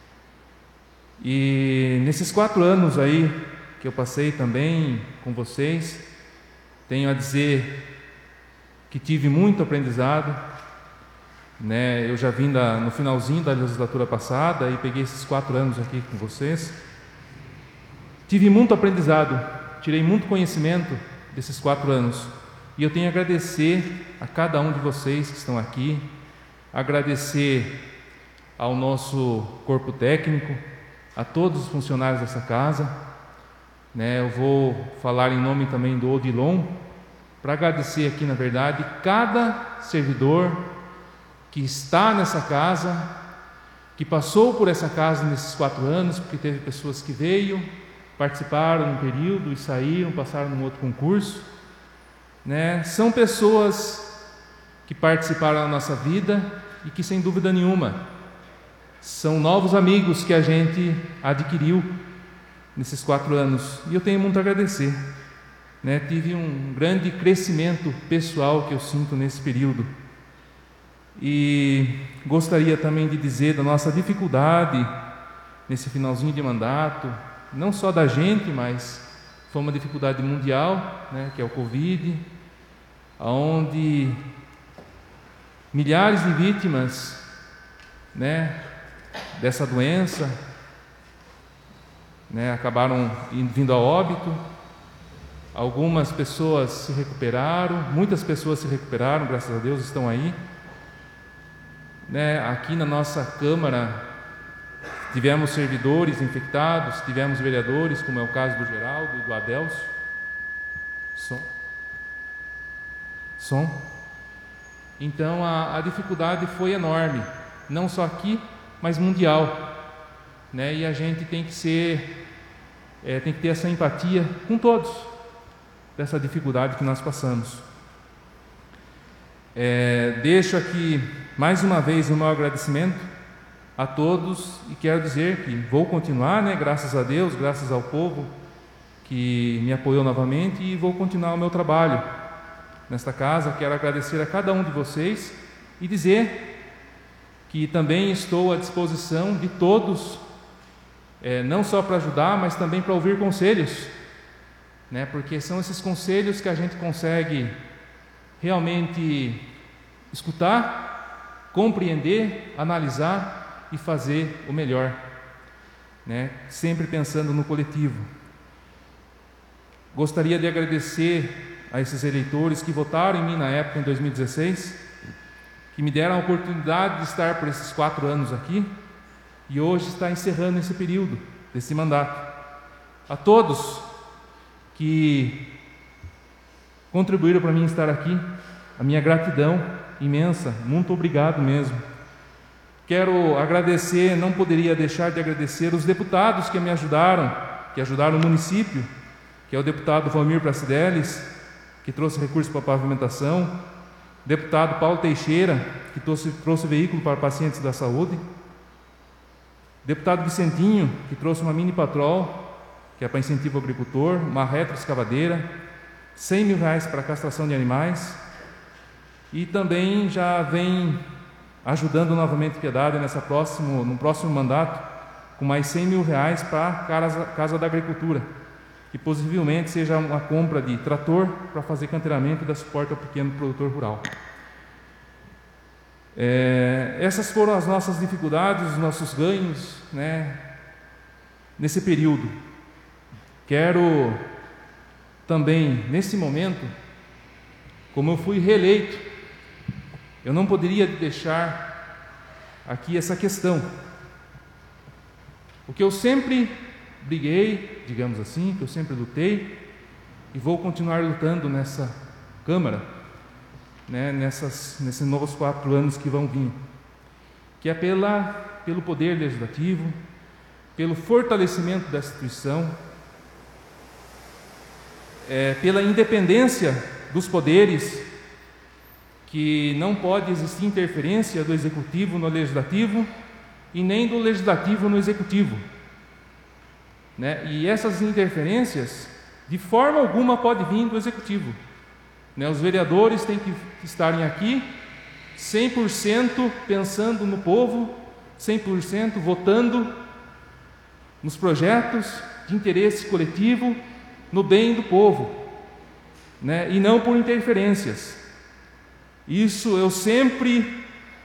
E nesses quatro anos aí que eu passei também com vocês, tenho a dizer que tive muito aprendizado, né? Eu já vim da, no finalzinho da legislatura passada e peguei esses quatro anos aqui com vocês. Tive muito aprendizado, tirei muito conhecimento desses quatro anos. E eu tenho a agradecer a cada um de vocês que estão aqui, agradecer ao nosso corpo técnico, a todos os funcionários dessa casa, né? Eu vou falar em nome também do Odilon, para agradecer aqui, na verdade, cada servidor que está nessa casa, que passou por essa casa nesses quatro anos, porque teve pessoas que veio, participaram um período e saíram, passaram num outro concurso, né? São pessoas que participaram da nossa vida e que, sem dúvida nenhuma, são novos amigos que a gente adquiriu nesses quatro anos. E eu tenho muito a agradecer, né? Tive um grande crescimento pessoal que eu sinto nesse período. E gostaria também de dizer da nossa dificuldade nesse finalzinho de mandato, não só da gente, mas foi uma dificuldade mundial, né, que é o Covid, onde milhares de vítimas, né, dessa doença, né, acabaram vindo a óbito. Algumas pessoas se recuperaram, muitas pessoas se recuperaram, graças a Deus, estão aí. Né, aqui na nossa Câmara tivemos servidores infectados, tivemos vereadores, como é o caso do Geraldo e do Adelso. Som. Som. Então a, a dificuldade foi enorme, não só aqui, mas mundial, né? E a gente tem que ser, é, tem que ter essa empatia com todos dessa dificuldade que nós passamos. É, deixo aqui mais uma vez o meu agradecimento a todos e quero dizer que vou continuar, né, graças a Deus, graças ao povo que me apoiou novamente, e vou continuar o meu trabalho nesta casa. Quero agradecer a cada um de vocês e dizer que também estou à disposição de todos, é, não só para ajudar, mas também para ouvir conselhos, né, porque são esses conselhos que a gente consegue realmente escutar, compreender, analisar e fazer o melhor, né? Sempre pensando no coletivo. Gostaria de agradecer a esses eleitores que votaram em mim na época, em dois mil e dezesseis, que me deram a oportunidade de estar por esses quatro anos aqui e hoje está encerrando esse período, desse mandato. A todos que contribuíram para mim estar aqui, a minha gratidão imensa, muito obrigado mesmo. Quero agradecer, não poderia deixar de agradecer os deputados que me ajudaram, que ajudaram o município, que é o deputado Valmir Pracideles, que trouxe recursos para a pavimentação, deputado Paulo Teixeira, que trouxe, trouxe veículo para pacientes da saúde, deputado Vicentinho, que trouxe uma mini patrol, que é para incentivo ao agricultor, uma retroescavadeira, cem mil reais para a castração de animais, e também já vem ajudando novamente Piedade nessa próximo, no próximo mandato, com mais cem mil reais para a casa, casa da Agricultura, que possivelmente seja uma compra de trator para fazer canteiramento e dar suporte ao pequeno produtor rural. É, essas foram as nossas dificuldades, os nossos ganhos, né, nesse período. Quero também, nesse momento, como eu fui reeleito, eu não poderia deixar aqui essa questão. O que eu sempre briguei, digamos assim, que eu sempre lutei e vou continuar lutando nessa Câmara, né, nessas, nesses novos quatro anos que vão vir, que é pela, pelo poder legislativo, pelo fortalecimento da instituição, é, pela independência dos poderes, que não pode existir interferência do executivo no legislativo e nem do legislativo no executivo, né? E essas interferências, de forma alguma, pode vir do executivo, né? Os vereadores têm que estarem aqui cem por cento pensando no povo, cem por cento votando nos projetos de interesse coletivo, no bem do povo, né? E não por interferências. Isso eu sempre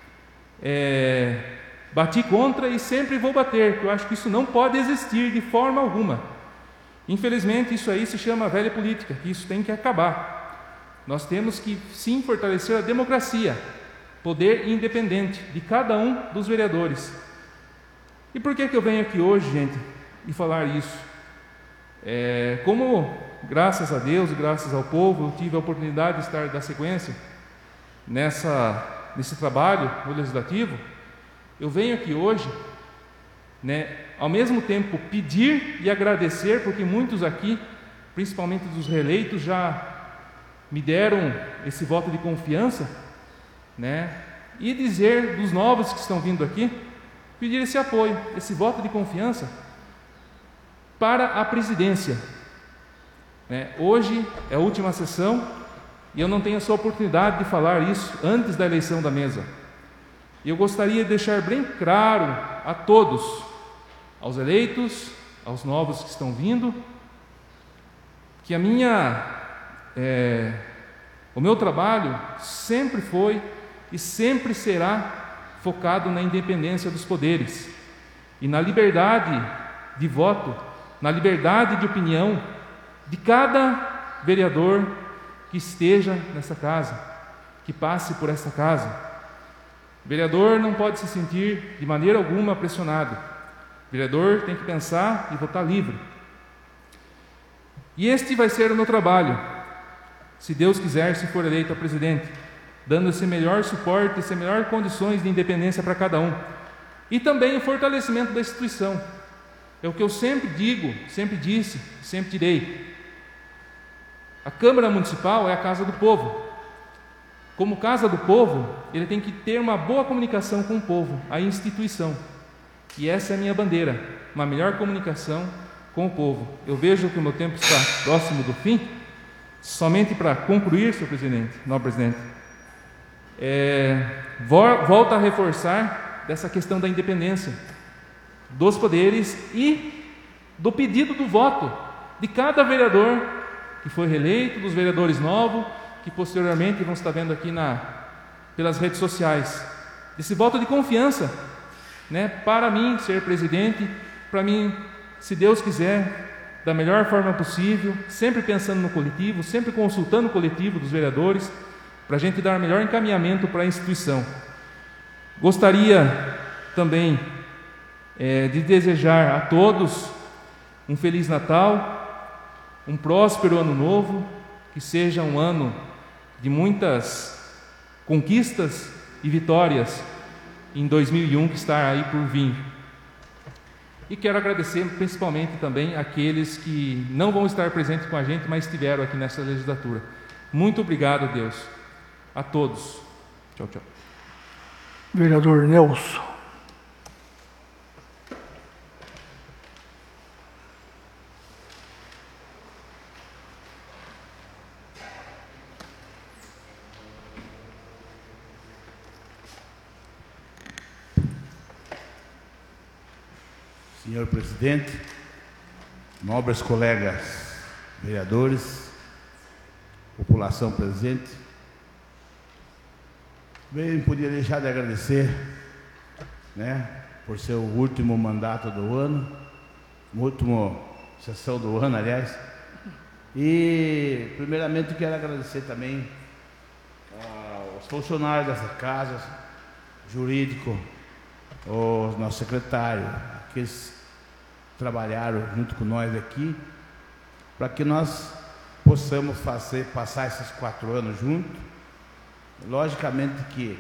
é, bati contra e sempre vou bater, porque eu acho que isso não pode existir de forma alguma. Infelizmente, isso aí se chama velha política, que isso tem que acabar. Nós temos que, sim, fortalecer a democracia, poder independente de cada um dos vereadores. E por que que eu venho aqui hoje, gente, e falar isso? É, como, graças a Deus e graças ao povo, eu tive a oportunidade de estar da sequência nessa, nesse trabalho no Legislativo, eu venho aqui hoje, né, ao mesmo tempo pedir e agradecer, porque muitos aqui, principalmente dos reeleitos, já me deram esse voto de confiança, né, e dizer dos novos que estão vindo aqui, pedir esse apoio, esse voto de confiança para a presidência. Né, hoje é a última sessão, e eu não tenho essa oportunidade de falar isso antes da eleição da mesa. Eu gostaria de deixar bem claro a todos, aos eleitos, aos novos que estão vindo, que a minha, é, o meu trabalho sempre foi e sempre será focado na independência dos poderes e na liberdade de voto, na liberdade de opinião de cada vereador que esteja nessa casa, que passe por essa casa. O vereador não pode se sentir de maneira alguma pressionado. O vereador tem que pensar e votar livre. E este vai ser o meu trabalho, se Deus quiser, se for eleito a presidente, dando esse melhor suporte, esse melhor condições de independência para cada um. E também o fortalecimento da instituição. É o que eu sempre digo, sempre disse, sempre direi. A Câmara Municipal é a casa do povo. Como casa do povo, ele tem que ter uma boa comunicação com o povo, a instituição. E essa é a minha bandeira, uma melhor comunicação com o povo. Eu vejo que o meu tempo está próximo do fim. Somente para concluir, senhor presidente, nobre presidente, é, volta a reforçar dessa questão da independência dos poderes e do pedido do voto de cada vereador que foi reeleito, dos vereadores novos, que posteriormente vão estar vendo aqui na, pelas redes sociais, desse voto de confiança, né, para mim ser presidente, para mim, se Deus quiser, da melhor forma possível, sempre pensando no coletivo, sempre consultando o coletivo dos vereadores, para a gente dar melhor encaminhamento para a instituição. Gostaria também é, de desejar a todos um Feliz Natal, um próspero Ano Novo, que seja um ano de muitas conquistas e vitórias em dois mil e um, que está aí por vir. E quero agradecer principalmente também àqueles que não vão estar presentes com a gente, mas estiveram aqui nessa legislatura. Muito obrigado, Deus, a todos. Tchau, tchau. Vereador Nelson. Senhor presidente, nobres colegas vereadores, população presente, bem, podia deixar de agradecer, né, por ser o último mandato do ano, última sessão do ano, aliás, e primeiramente quero agradecer também aos funcionários dessa casa, jurídico, o nosso secretário, que eles trabalharam junto com nós aqui, para que nós possamos fazer, passar esses quatro anos juntos logicamente que,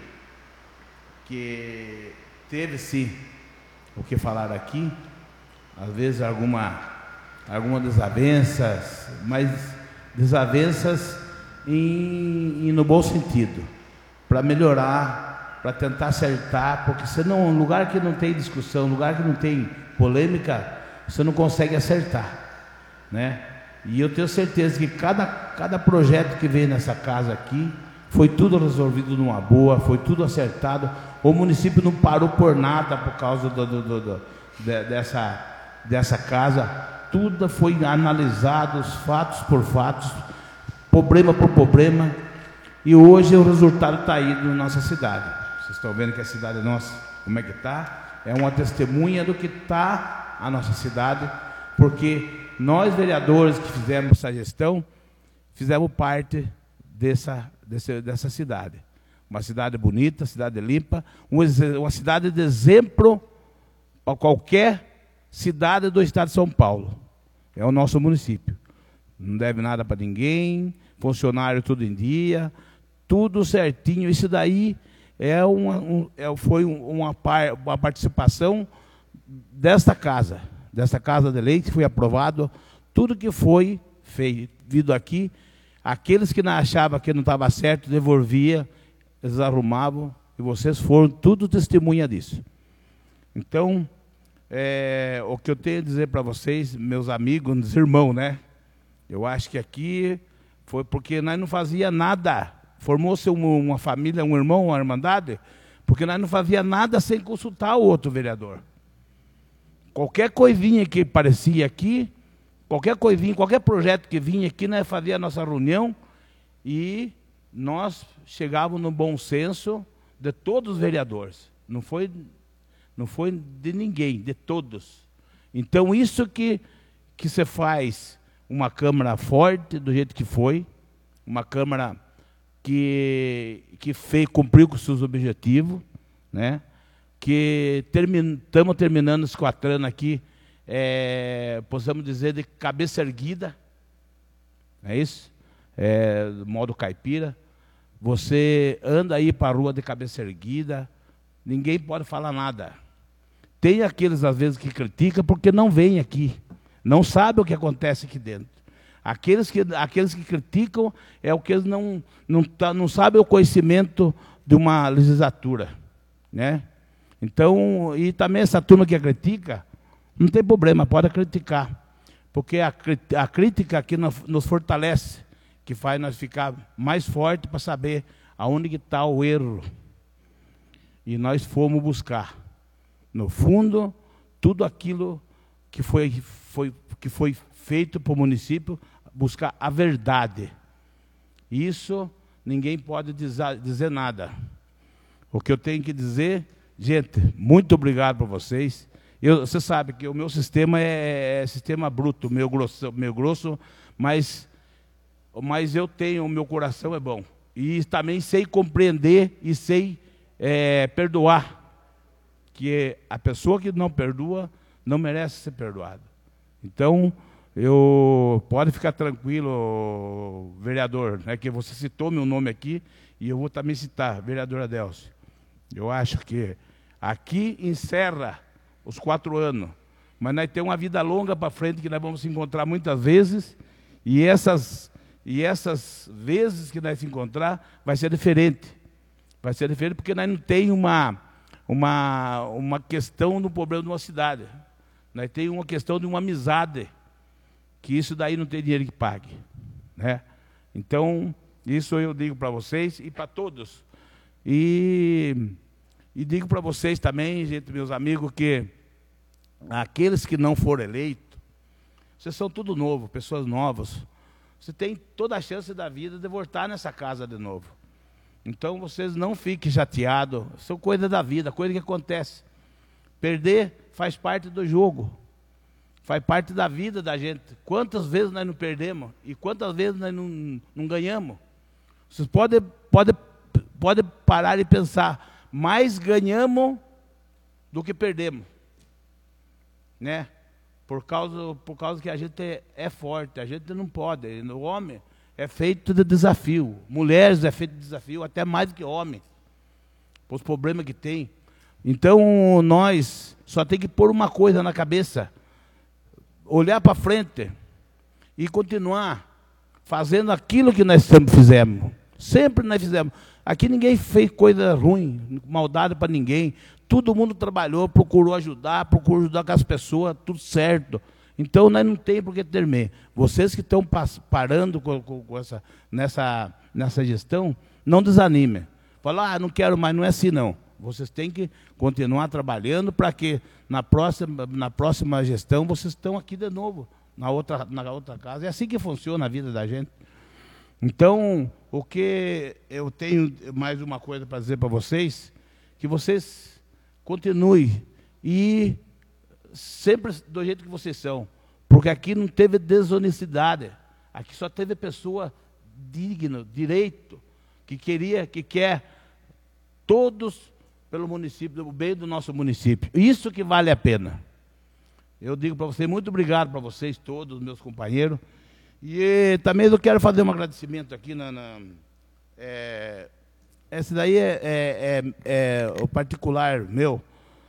que teve sim o que falar aqui, às vezes alguma, alguma desavenças, mas desavenças em, em, no bom sentido, para melhorar, para tentar acertar, porque senão, um lugar que não tem discussão, um lugar que não tem polêmica, você não consegue acertar, né? E eu tenho certeza que cada, cada projeto que veio nessa casa aqui, foi tudo resolvido numa boa, foi tudo acertado. O município não parou por nada por causa do, do, do, do, de, dessa, dessa casa. Tudo foi analisado, fatos por fatos, problema por problema. E hoje o resultado está aí na nossa cidade. Vocês estão vendo que a cidade nossa, como é que está? É uma testemunha do que está a nossa cidade, porque nós, vereadores que fizemos essa gestão, fizemos parte dessa, dessa, dessa cidade. Uma cidade bonita, cidade limpa, uma cidade de exemplo para qualquer cidade do estado de São Paulo. É o nosso município. Não deve nada para ninguém, funcionário tudo em dia, tudo certinho. Isso daí é uma, um, é, foi uma, uma participação desta casa. Dessa Casa de Leite, foi aprovado tudo que foi feito aqui. Aqueles que não achavam que não estava certo, devolvia, eles arrumavam, e vocês foram tudo testemunha disso. Então, é, o que eu tenho a dizer para vocês, meus amigos, meus irmãos, né? Eu acho que aqui foi porque nós não fazia nada. Formou-se uma, uma família, um irmão, uma irmandade, porque nós não fazia nada sem consultar o outro vereador. Qualquer coisinha que aparecia aqui, qualquer coisinha, qualquer projeto que vinha aqui, nós fazíamos a nossa reunião e nós chegávamos no bom senso de todos os vereadores. Não foi, não foi de ninguém, de todos. Então, isso que, que você faz uma Câmara forte, do jeito que foi, uma Câmara que, que fez, cumpriu com os seus objetivos, né? Que estamos termin, terminando esse quatro anos aqui, é, possamos dizer, de cabeça erguida, é isso? É, modo caipira. Você anda aí para a rua de cabeça erguida, ninguém pode falar nada. Tem aqueles, às vezes, que criticam porque não vêm aqui, não sabem o que acontece aqui dentro. Aqueles que, aqueles que criticam é o que eles não, não, tá, não sabem o conhecimento de uma legislatura, né? Então, e também essa turma que critica, não tem problema, pode criticar, porque a, a crítica aqui nos, nos fortalece, que faz nós ficar mais fortes para saber aonde que está o erro. E nós fomos buscar, no fundo, tudo aquilo que foi, foi, que foi feito para o município, buscar a verdade. Isso ninguém pode dizer, dizer nada. O que eu tenho que dizer... Gente, muito obrigado para vocês. Eu, você sabe que o meu sistema é, é sistema bruto, meio grosso, meio grosso, mas, mas eu tenho, o meu coração é bom. E também sei compreender e sei é, perdoar. Que a pessoa que não perdoa não merece ser perdoada. Então, eu pode ficar tranquilo, vereador, né, que você citou meu nome aqui e eu vou também citar, vereador Adélcio. Eu acho que aqui encerra os quatro anos, mas nós temos uma vida longa para frente que nós vamos se encontrar muitas vezes, e essas, e essas vezes que nós se encontrar vai ser diferente. Vai ser diferente porque nós não temos uma, uma, uma questão do problema de uma cidade. Nós temos uma questão de uma amizade, que isso daí não tem dinheiro que pague, né? Então, isso eu digo para vocês e para todos. E, e digo para vocês também, gente, meus amigos, que aqueles que não foram eleitos, vocês são tudo novo, pessoas novas. Você tem toda a chance da vida de voltar nessa casa de novo. Então, vocês não fiquem chateados. São coisas da vida, coisa que acontece. Perder faz parte do jogo. Faz parte da vida da gente. Quantas vezes nós não perdemos e quantas vezes nós não, não ganhamos. Vocês podem... podem Pode parar e pensar, mais ganhamos do que perdemos, né? Por causa, por causa que a gente é, é forte, a gente não pode. O homem é feito de desafio. Mulheres é feito de desafio, até mais do que homens, os problemas que tem. Então, nós só tem que pôr uma coisa na cabeça, olhar para frente e continuar fazendo aquilo que nós sempre fizemos. Sempre nós fizemos. Aqui ninguém fez coisa ruim, maldade para ninguém. Todo mundo trabalhou, procurou ajudar, procurou ajudar com as pessoas, tudo certo. Então, nós não tem por que temer. Vocês que estão parando com, com, com essa, nessa, nessa gestão, não desanimem. Fala, ah, não quero mais, não é assim não. Vocês têm que continuar trabalhando para que na próxima, na próxima gestão vocês estão aqui de novo, na outra, na outra casa. É assim que funciona a vida da gente. Então, o que eu tenho mais uma coisa para dizer para vocês, que vocês continuem e sempre do jeito que vocês são, porque aqui não teve desonestidade, aqui só teve pessoa digna, direito, que queria, que quer todos pelo município, o bem do nosso município. Isso que vale a pena. Eu digo para vocês, muito obrigado para vocês todos, meus companheiros. E também eu quero fazer um agradecimento aqui na... na é, esse daí é, é, é, é o particular meu.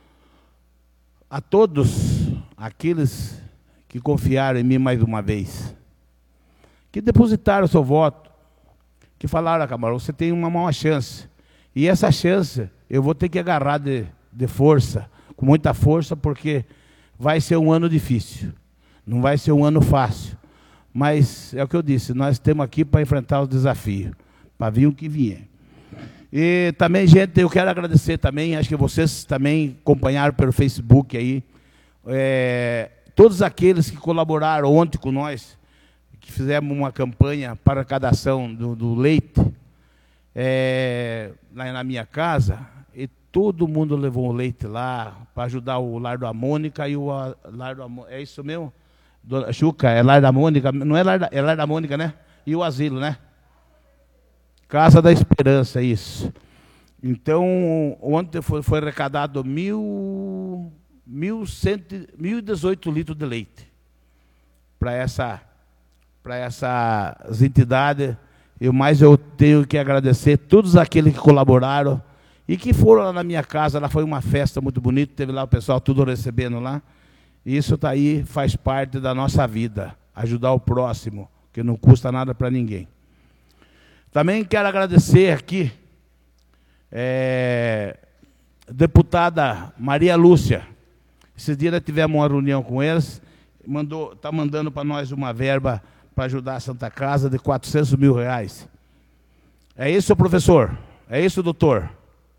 A todos aqueles que confiaram em mim mais uma vez, que depositaram o seu voto, que falaram, Camarão, você tem uma maior chance. E essa chance eu vou ter que agarrar de, de força, com muita força, porque vai ser um ano difícil. Não vai ser um ano fácil. Mas é o que eu disse, nós estamos aqui para enfrentar os desafios, para vir o que vier. E também, gente, eu quero agradecer também, acho que vocês também acompanharam pelo Facebook aí, é, todos aqueles que colaboraram ontem com nós, que fizemos uma campanha para arrecadação do, do leite, é, lá na minha casa, e todo mundo levou o leite lá, para ajudar o Lar da Mônica e o Lar da Mônica, é isso mesmo? Dona Chuca, é Lar da Mônica, não é Lar da, é Lar da Mônica, né? E o asilo, né? Casa da Esperança, isso. Então, ontem foi, foi arrecadado mil, mil, cento, mil e dezoito litros de leite para essa, para essas entidades. E mais eu tenho que agradecer todos aqueles que colaboraram e que foram lá na minha casa. Lá foi uma festa muito bonita, teve lá o pessoal tudo recebendo lá. E isso tá aí, faz parte da nossa vida, ajudar o próximo, que não custa nada para ninguém. Também quero agradecer aqui, é, deputada Maria Lúcia. Esses dias nós tivemos uma reunião com eles, mandou, está mandando para nós uma verba para ajudar a Santa Casa de quatrocentos mil reais. É isso, professor? É isso, doutor?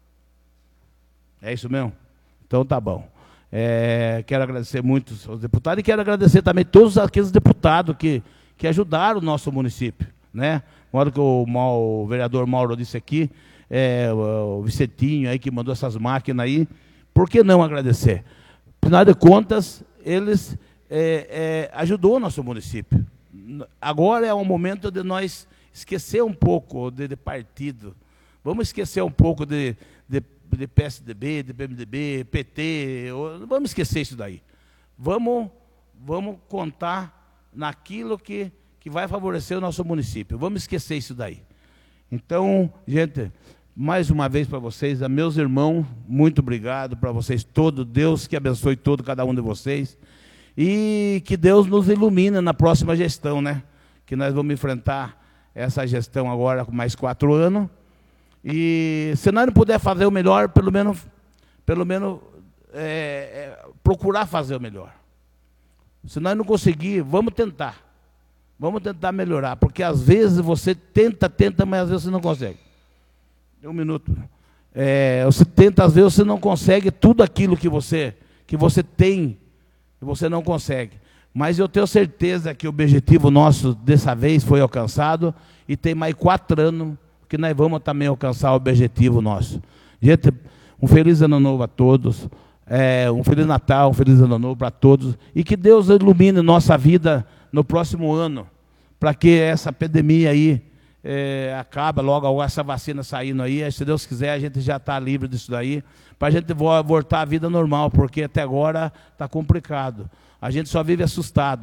É isso mesmo? Então tá bom. É, quero agradecer muito aos deputados e quero agradecer também todos aqueles deputados que, que ajudaram o nosso município, né? Modo que o, o vereador Mauro disse aqui, é, o, o Vicentinho aí que mandou essas máquinas aí, por que não agradecer? Afinal de contas, eles é, é, ajudou o nosso município. Agora é um momento de nós esquecer um pouco de, de partido. Vamos esquecer um pouco de, de, de P S D B, de P M D B, P T, vamos esquecer isso daí. Vamos, vamos contar naquilo que, que vai favorecer o nosso município. Vamos esquecer isso daí. Então, gente, mais uma vez para vocês, a meus irmãos, muito obrigado para vocês todos. Deus que abençoe todo cada um de vocês. E que Deus nos ilumine na próxima gestão, né? Que nós vamos enfrentar essa gestão agora com mais quatro anos. E se nós não puder fazer o melhor, pelo menos, pelo menos é, é, procurar fazer o melhor. Se nós não conseguir, vamos tentar. Vamos tentar melhorar, porque às vezes você tenta, tenta, mas às vezes você não consegue. Um minuto. É, você tenta, às vezes você não consegue tudo aquilo que você, que você tem, e você não consegue. Mas eu tenho certeza que o objetivo nosso dessa vez foi alcançado e tem mais quatro anos que nós vamos também alcançar o objetivo nosso. Gente, um feliz ano novo a todos, é, um feliz Natal, um feliz ano novo para todos e que Deus ilumine nossa vida no próximo ano, para que essa pandemia aí é, acabe logo, essa vacina saindo aí, se Deus quiser a gente já está livre disso daí, para a gente voltar à vida normal, porque até agora está complicado. A gente só vive assustado.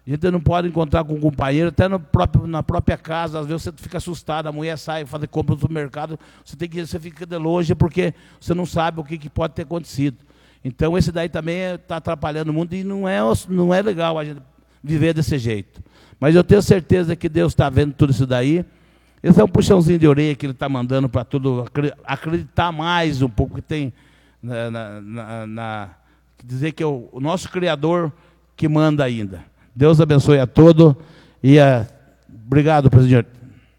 A gente não pode encontrar com um companheiro, até no próprio, na própria casa, às vezes você fica assustado, a mulher sai fazer compra no supermercado, você, tem que, você fica de longe porque você não sabe o que, que pode ter acontecido. Então, esse daí também está atrapalhando muito e não é, não é legal a gente viver desse jeito. Mas eu tenho certeza que Deus está vendo tudo isso daí. Esse é um puxãozinho de orelha que Ele está mandando para tudo acreditar mais um pouco que tem, na, na, na, na, dizer que é o, o nosso Criador que manda ainda. Deus abençoe a todos e a... obrigado, presidente.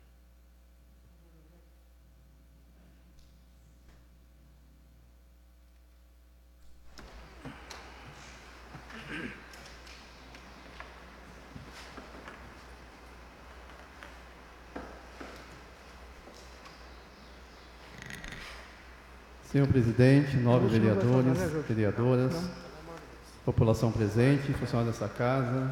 Senhor presidente, nobres vereadores, vereadoras, população presente, funcionários dessa casa,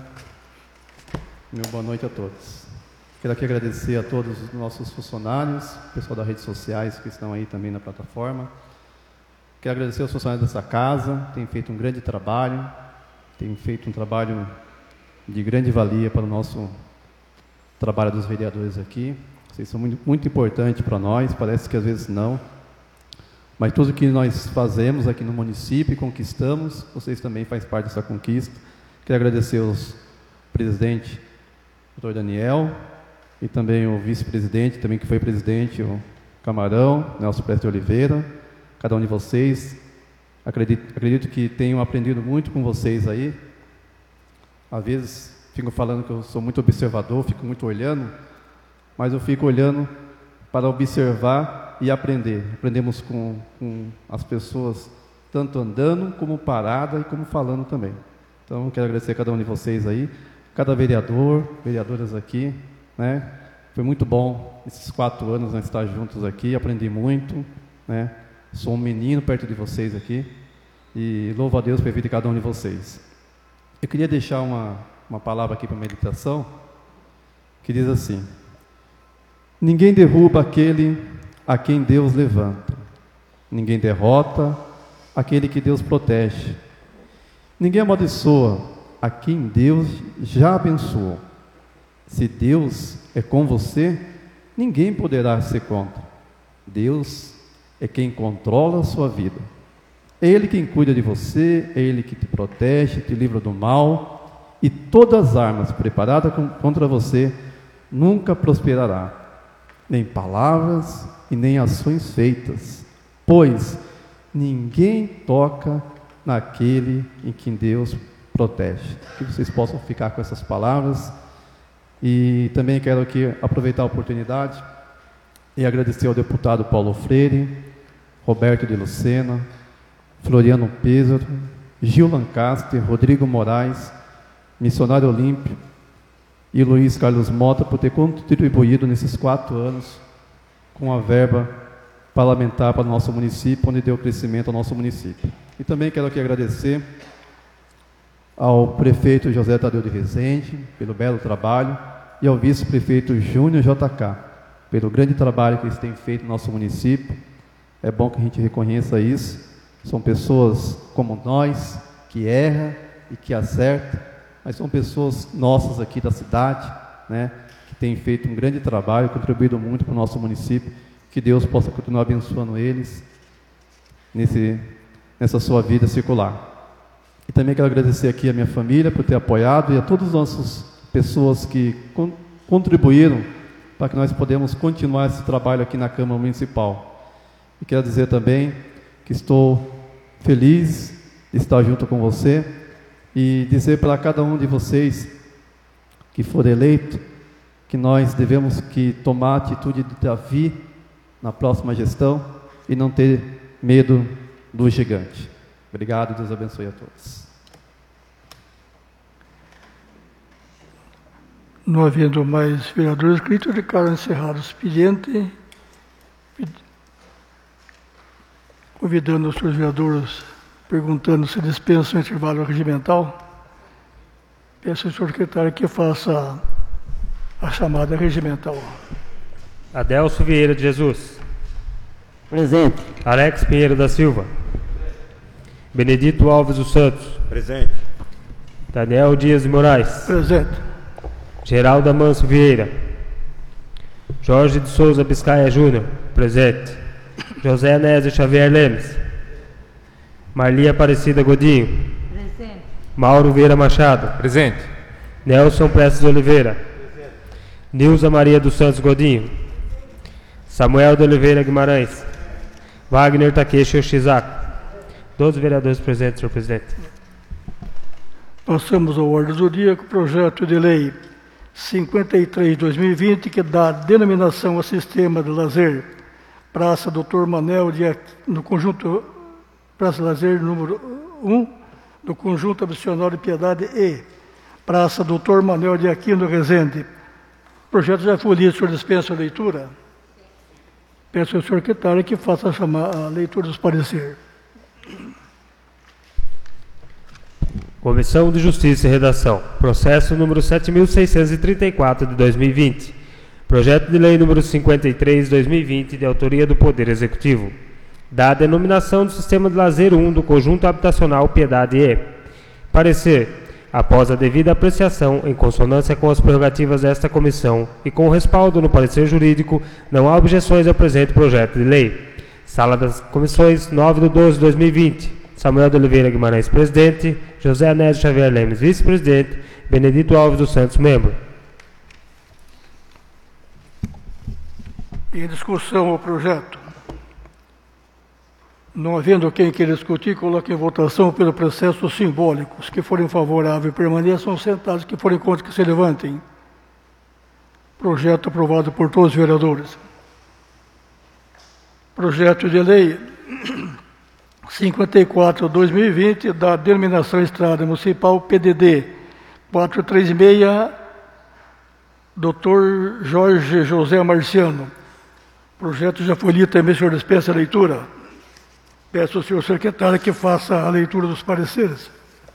meu boa noite a todos. Quero aqui agradecer a todos os nossos funcionários, pessoal das redes sociais que estão aí também na plataforma. Quero agradecer aos funcionários dessa casa, têm feito um grande trabalho, têm feito um trabalho de grande valia para o nosso trabalho dos vereadores aqui. Vocês são muito, muito importantes para nós, parece que às vezes não. Mas tudo que nós fazemos aqui no município e conquistamos, vocês também fazem parte dessa conquista. Quero agradecer aos presidente, doutor Daniel, e também o vice-presidente, também que foi presidente, o Camarão, Nelson Prestes de Oliveira, cada um de vocês. Acredito, acredito que tenham aprendido muito com vocês aí. Às vezes, fico falando que eu sou muito observador, fico muito olhando, mas eu fico olhando para observar e aprender. Aprendemos com, com as pessoas, tanto andando, como parada e como falando também. Então, quero agradecer a cada um de vocês aí, cada vereador, vereadoras aqui, né? Foi muito bom esses quatro anos nós estar juntos aqui, aprendi muito, né? Sou um menino perto de vocês aqui e louvo a Deus pela vida de cada um de vocês. Eu queria deixar uma, uma palavra aqui para meditação, que diz assim: ninguém derruba aquele a quem Deus levanta. Ninguém derrota aquele que Deus protege. Ninguém amaldiçoa a quem Deus já abençoou. Se Deus é com você, ninguém poderá ser contra. Deus é quem controla a sua vida. É Ele quem cuida de você, é Ele que te protege, te livra do mal, e todas as armas preparadas contra você nunca prosperará, nem palavras e nem ações feitas, pois ninguém toca naquele em quem Deus protege. Que vocês possam ficar com essas palavras. E também quero aqui aproveitar a oportunidade e agradecer ao deputado Paulo Freire, Roberto de Lucena, Floriano Pêsaro, Gil Lancaster, Rodrigo Moraes, Missionário Olímpio e Luiz Carlos Mota por ter contribuído nesses quatro anos com a verba parlamentar para o nosso município, onde deu crescimento ao nosso município. E também quero aqui agradecer ao prefeito José Tadeu de Rezende pelo belo trabalho e ao vice-prefeito Júnior J K pelo grande trabalho que eles têm feito no nosso município. É bom que a gente reconheça isso. São pessoas como nós, que erram e que acertam, mas são pessoas nossas aqui da cidade, né, que têm feito um grande trabalho, contribuído muito para o nosso município. Que Deus possa continuar abençoando eles nesse, nessa sua vida circular. E também quero agradecer aqui a minha família por ter apoiado e a todas as nossas pessoas que con contribuíram para que nós podemos continuar esse trabalho aqui na Câmara Municipal. E quero dizer também que estou feliz de estar junto com você e dizer para cada um de vocês que for eleito que nós devemos que tomar a atitude de Davi na próxima gestão e não ter medo do gigante. Obrigado, Deus abençoe a todos. Não havendo mais vereadores inscritos, declaro encerrado o expediente, convidando os senhores vereadores, perguntando se dispensam o intervalo regimental. Peço ao senhor secretário que faça a chamada regimental. Adelso Vieira de Jesus. Presente. Alex Pinheiro da Silva. Benedito Alves dos Santos. Presente. Daniel Dias de Moraes. Presente. Geraldo Amanso Vieira. Jorge de Souza Biscaia Júnior. Presente. José Anésio Xavier Lemes. Marli Aparecida Godinho. Presente. Mauro Vieira Machado. Presente. Nelson Prestes Oliveira. Presente. Nilza Maria dos Santos Godinho. Samuel de Oliveira Guimarães. Wagner Takeshi Yoshizaki. doze vereadores presentes, senhor presidente. Passamos ao ordem do dia com o projeto de lei cinquenta e três de dois mil e vinte, que dá denominação ao sistema de lazer Praça doutor Manel de Aquino, no conjunto Praça Lazer número um, do conjunto habitacional de Piedade e Praça doutor Manel de Aquino Rezende. O projeto já foi lido, o senhor dispensa a leitura? Peço ao senhor secretário que faça chamar a leitura dos pareceres. Comissão de Justiça e Redação. Processo número sete mil seiscentos e trinta e quatro de dois mil e vinte. Projeto de lei número cinquenta e três de dois mil e vinte, de autoria do Poder Executivo. Da denominação do Sistema de Lazer um do Conjunto Habitacional Piedade E. Parecer. Após a devida apreciação, em consonância com as prerrogativas desta comissão e com respaldo no parecer jurídico, não há objeções ao presente projeto de lei. Sala das Comissões, nove de doze de dois mil e vinte. Samuel de Oliveira Guimarães, presidente. José Anésio Xavier Lemes, vice-presidente. Benedito Alves dos Santos, membro. Em discussão o projeto. Não havendo quem queira discutir, coloque em votação pelo processo simbólico. Os que forem favoráveis permaneçam sentados, os que forem contra que se levantem. Projeto aprovado por todos os vereadores. Projeto de lei cinquenta e quatro de dois mil e vinte, da denominação Estrada Municipal P D D quatrocentos e trinta e seis, doutor Jorge José Marciano. O projeto já foi lido também, senhor dispensa a leitura. Peço ao senhor secretário que faça a leitura dos pareceres.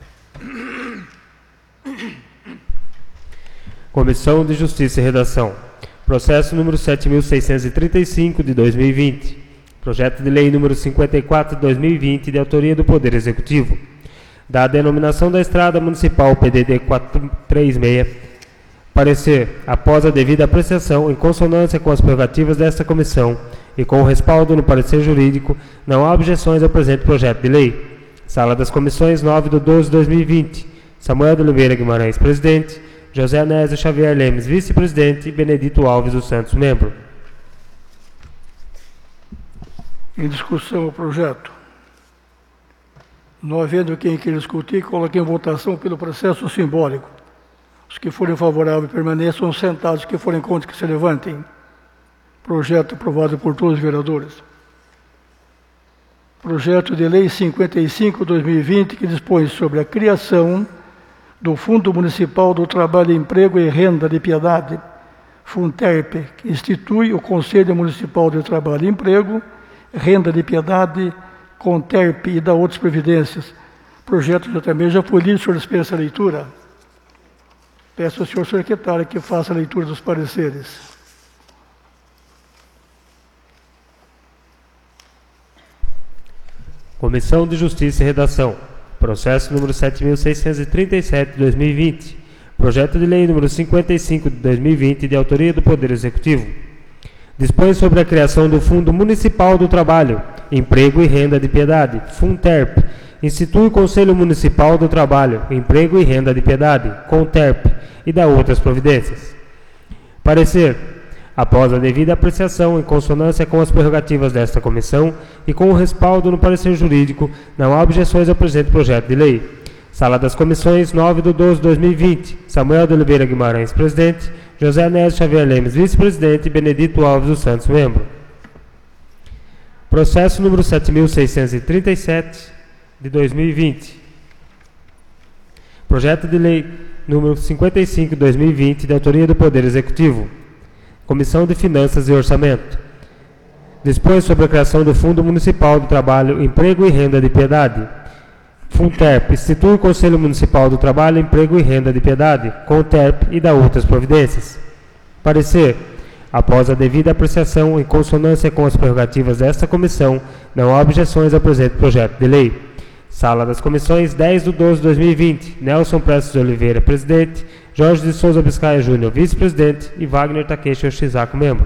Comissão de Justiça e Redação. Processo número sete mil seiscentos e trinta e cinco de dois mil e vinte. Projeto de lei número cinquenta e quatro de dois mil e vinte, de autoria do Poder Executivo. Da denominação da Estrada Municipal P D D quatrocentos e trinta e seis. Parecer, após a devida apreciação, em consonância com as prerrogativas desta comissão e com o respaldo no parecer jurídico, não há objeções ao presente projeto de lei. Sala das Comissões, nove de doze de dois mil e vinte. Samuel de Oliveira Guimarães, presidente. José Anésio Xavier Lemes, vice-presidente. E Benedito Alves dos Santos, membro. Em discussão o projeto. Não havendo quem queira discutir, coloque em votação pelo processo simbólico. Os que forem favoráveis permaneçam sentados, os que forem contra que se levantem. Projeto aprovado por todos os vereadores. Projeto de lei cinquenta e cinco de dois mil e vinte, que dispõe sobre a criação do Fundo Municipal do Trabalho, Emprego e Renda de Piedade, FUNTERP, que institui o Conselho Municipal de Trabalho e Emprego, Renda de Piedade, CONTERP e da outras previdências. O projeto já também já foi lido, o senhor dispensa a leitura. Peço ao senhor secretário que faça a leitura dos pareceres. Comissão de Justiça e Redação. Processo número sete mil seiscentos e trinta e sete de dois mil e vinte. Projeto de lei número cinquenta e cinco de dois mil e vinte, de autoria do Poder Executivo. Dispõe sobre a criação do Fundo Municipal do Trabalho, Emprego e Renda de Piedade, FUNTERP. Institui o Conselho Municipal do Trabalho, Emprego e Renda de Piedade, CONTERP, e da outras providências. Parecer. Após a devida apreciação, em consonância com as prerrogativas desta comissão e com o respaldo no parecer jurídico, não há objeções ao presente projeto de lei. Sala das Comissões, nove de doze de dois mil e vinte. Samuel de Oliveira Guimarães, presidente. José Anésio Xavier Lemes, vice-presidente. E Benedito Alves dos Santos, membro. Processo número sete mil seiscentos e trinta e sete de dois mil e vinte. Projeto de lei número cinquenta e cinco de dois mil e vinte, de autoria do Poder Executivo. Comissão de Finanças e Orçamento. Dispõe sobre a criação do Fundo Municipal do Trabalho, Emprego e Renda de Piedade. FUNTERP. Institui o Conselho Municipal do Trabalho, Emprego e Renda de Piedade, CONTERP, e da outras providências. Parecer. Após a devida apreciação, em consonância com as prerrogativas desta comissão, não há objeções ao presente projeto de lei. Sala das Comissões, dez de doze de dois mil e vinte. Nelson Prestes de Oliveira, presidente. Jorge de Souza Biscaia Júnior, vice-presidente. E Wagner Takeshi Yoshizaku, membro.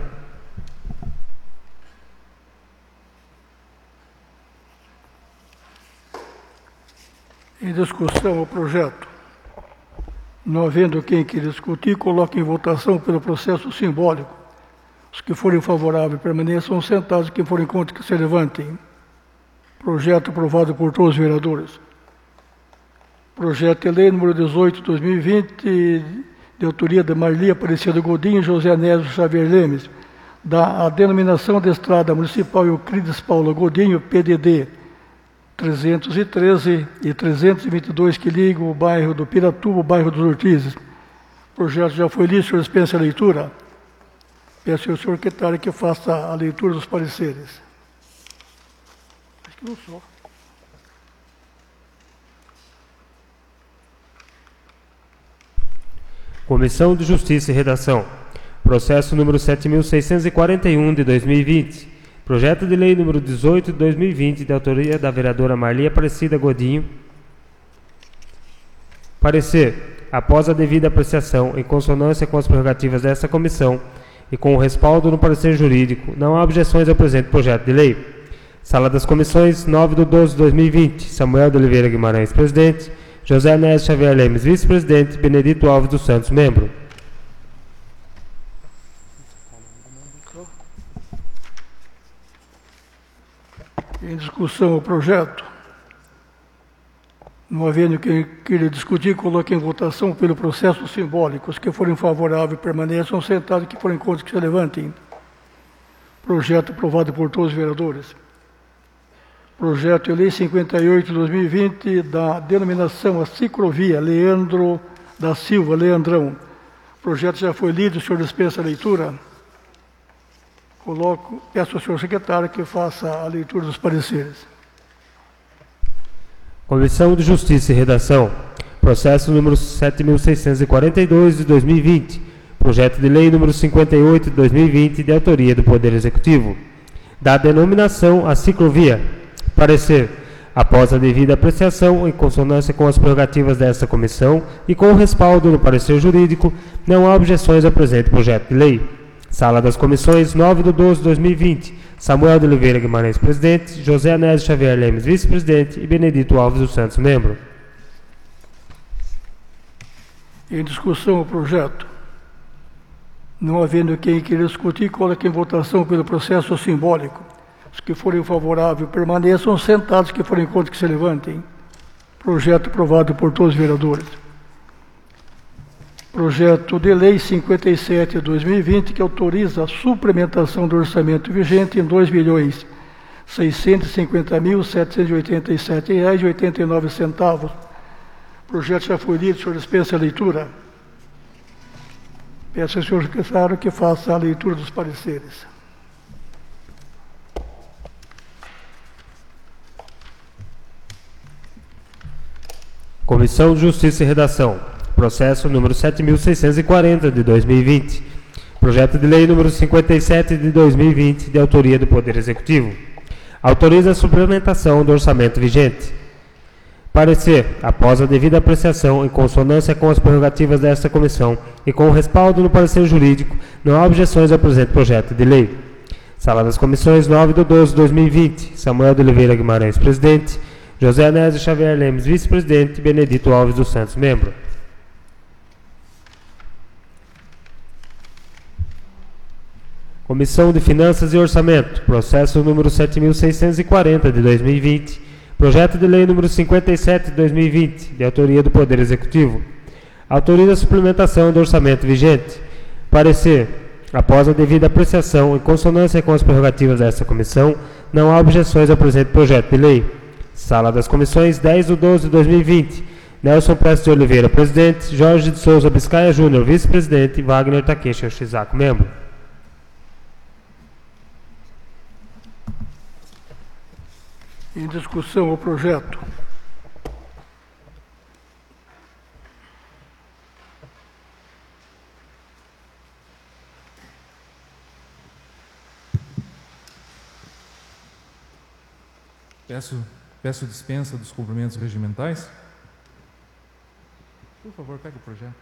Em discussão o projeto. Não havendo quem queira discutir, coloque em votação pelo processo simbólico. Os que forem favoráveis permaneçam sentados, quem forem contra que se levantem. Projeto aprovado por todos os vereadores. Projeto de lei número dezoito de dois mil e vinte, de autoria de Marli Aparecida Godinho e José Anésio Xavier Lemes, da a denominação de Estrada Municipal Euclides Paula Godinho, P D D trezentos e treze e trezentos e vinte e dois, que ligam o bairro do Piratuba, o bairro dos Ortizes. O projeto já foi lido, o senhor dispensa a leitura. Peço ao senhor secretário que faça a leitura dos pareceres. Acho que não só. Comissão de Justiça e Redação. Processo número sete mil seiscentos e quarenta e um de dois mil e vinte. Projeto de lei número dezoito de dois mil e vinte, de autoria da vereadora Marli Aparecida Godinho. Parecer. Após a devida apreciação, em consonância com as prerrogativas desta comissão e com o respaldo no parecer jurídico, não há objeções ao presente projeto de lei. Sala das Comissões, nove de doze de dois mil e vinte. Samuel de Oliveira Guimarães, presidente. José Anésio Xavier Lemes, vice-presidente. Benedito Alves dos Santos, membro. Em discussão o projeto. Não havendo quem queira discutir, coloque em votação pelo processo simbólico. Os que forem favoráveis permaneçam sentados, que forem contra que se levantem. Projeto aprovado por todos os vereadores. Projeto de lei cinquenta e oito de dois mil e vinte, da denominação a ciclovia Leandro da Silva, Leandrão. O projeto já foi lido, o senhor dispensa a leitura. Coloco, peço ao senhor secretário que faça a leitura dos pareceres. Comissão de Justiça e Redação. Processo número sete mil seiscentos e quarenta e dois de dois mil e vinte. Projeto de lei número cinquenta e oito de dois mil e vinte, de autoria do Poder Executivo. Da denominação a ciclovia. Parecer. Após a devida apreciação, em consonância com as prerrogativas desta comissão e com o respaldo no parecer jurídico, não há objeções ao presente projeto de lei. Sala das Comissões, nove de doze de dois mil e vinte. Samuel de Oliveira Guimarães, presidente. José Anésio Xavier Lemes, vice-presidente. E Benedito Alves dos Santos, membro. Em discussão o projeto. Não havendo quem queira discutir, coloque em votação pelo processo simbólico. Os que forem favoráveis permaneçam sentados, que forem contra que se levantem. Projeto aprovado por todos os vereadores. Projeto de lei cinquenta e sete de dois mil e vinte, que autoriza a suplementação do orçamento vigente em dois milhões seiscentos e cinquenta mil setecentos e oitenta e sete reais e oitenta e nove centavos. O projeto já foi lido, o senhor dispensa a leitura. Peço ao senhor secretário que faça a leitura dos pareceres. Comissão de Justiça e Redação. Processo número sete mil seiscentos e quarenta de dois mil e vinte. Projeto de lei número cinquenta e sete de dois mil e vinte, de autoria do Poder Executivo. Autoriza a suplementação do orçamento vigente. Parecer. Após a devida apreciação, em consonância com as prerrogativas desta comissão e com o respaldo no parecer jurídico, não há objeções ao presente projeto de lei. Sala das Comissões, nove de doze de dois mil e vinte. Samuel de Oliveira Guimarães, presidente. José Anésio Xavier Lemes, vice-presidente. Benedito Alves dos Santos, membro. Comissão de Finanças e Orçamento. Processo número sete mil seiscentos e quarenta de dois mil e vinte. Projeto de lei número cinquenta e sete de dois mil e vinte, de autoria do Poder Executivo. Autoriza a suplementação do orçamento vigente. Parecer. Após a devida apreciação, em consonância com as prerrogativas desta comissão, não há objeções ao presente projeto de lei. Sala das Comissões, dez de doze de dois mil e vinte. Nelson Prestes de Oliveira, presidente. Jorge de Souza Biscaia Júnior, vice-presidente. Wagner Takeshi Yoshizaku, membro. Em discussão o projeto. Peço Peço dispensa dos cumprimentos regimentais. Por favor, pegue o projeto.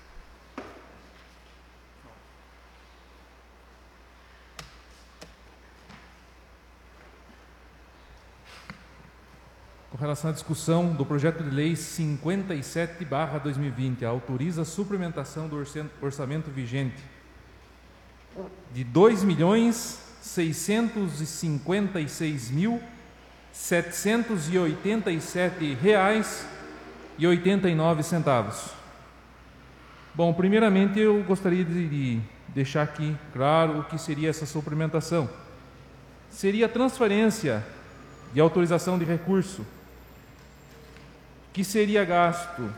Com relação à discussão do projeto de lei cinquenta e sete barra dois mil e vinte, autoriza a suplementação do orçamento vigente de dois milhões seiscentos e cinquenta e seis mil setecentos e oitenta e sete reais e oitenta e nove centavos. Bom, primeiramente eu gostaria de deixar aqui claro o que seria essa suplementação. Seria a transferência de autorização de recurso que seria gasto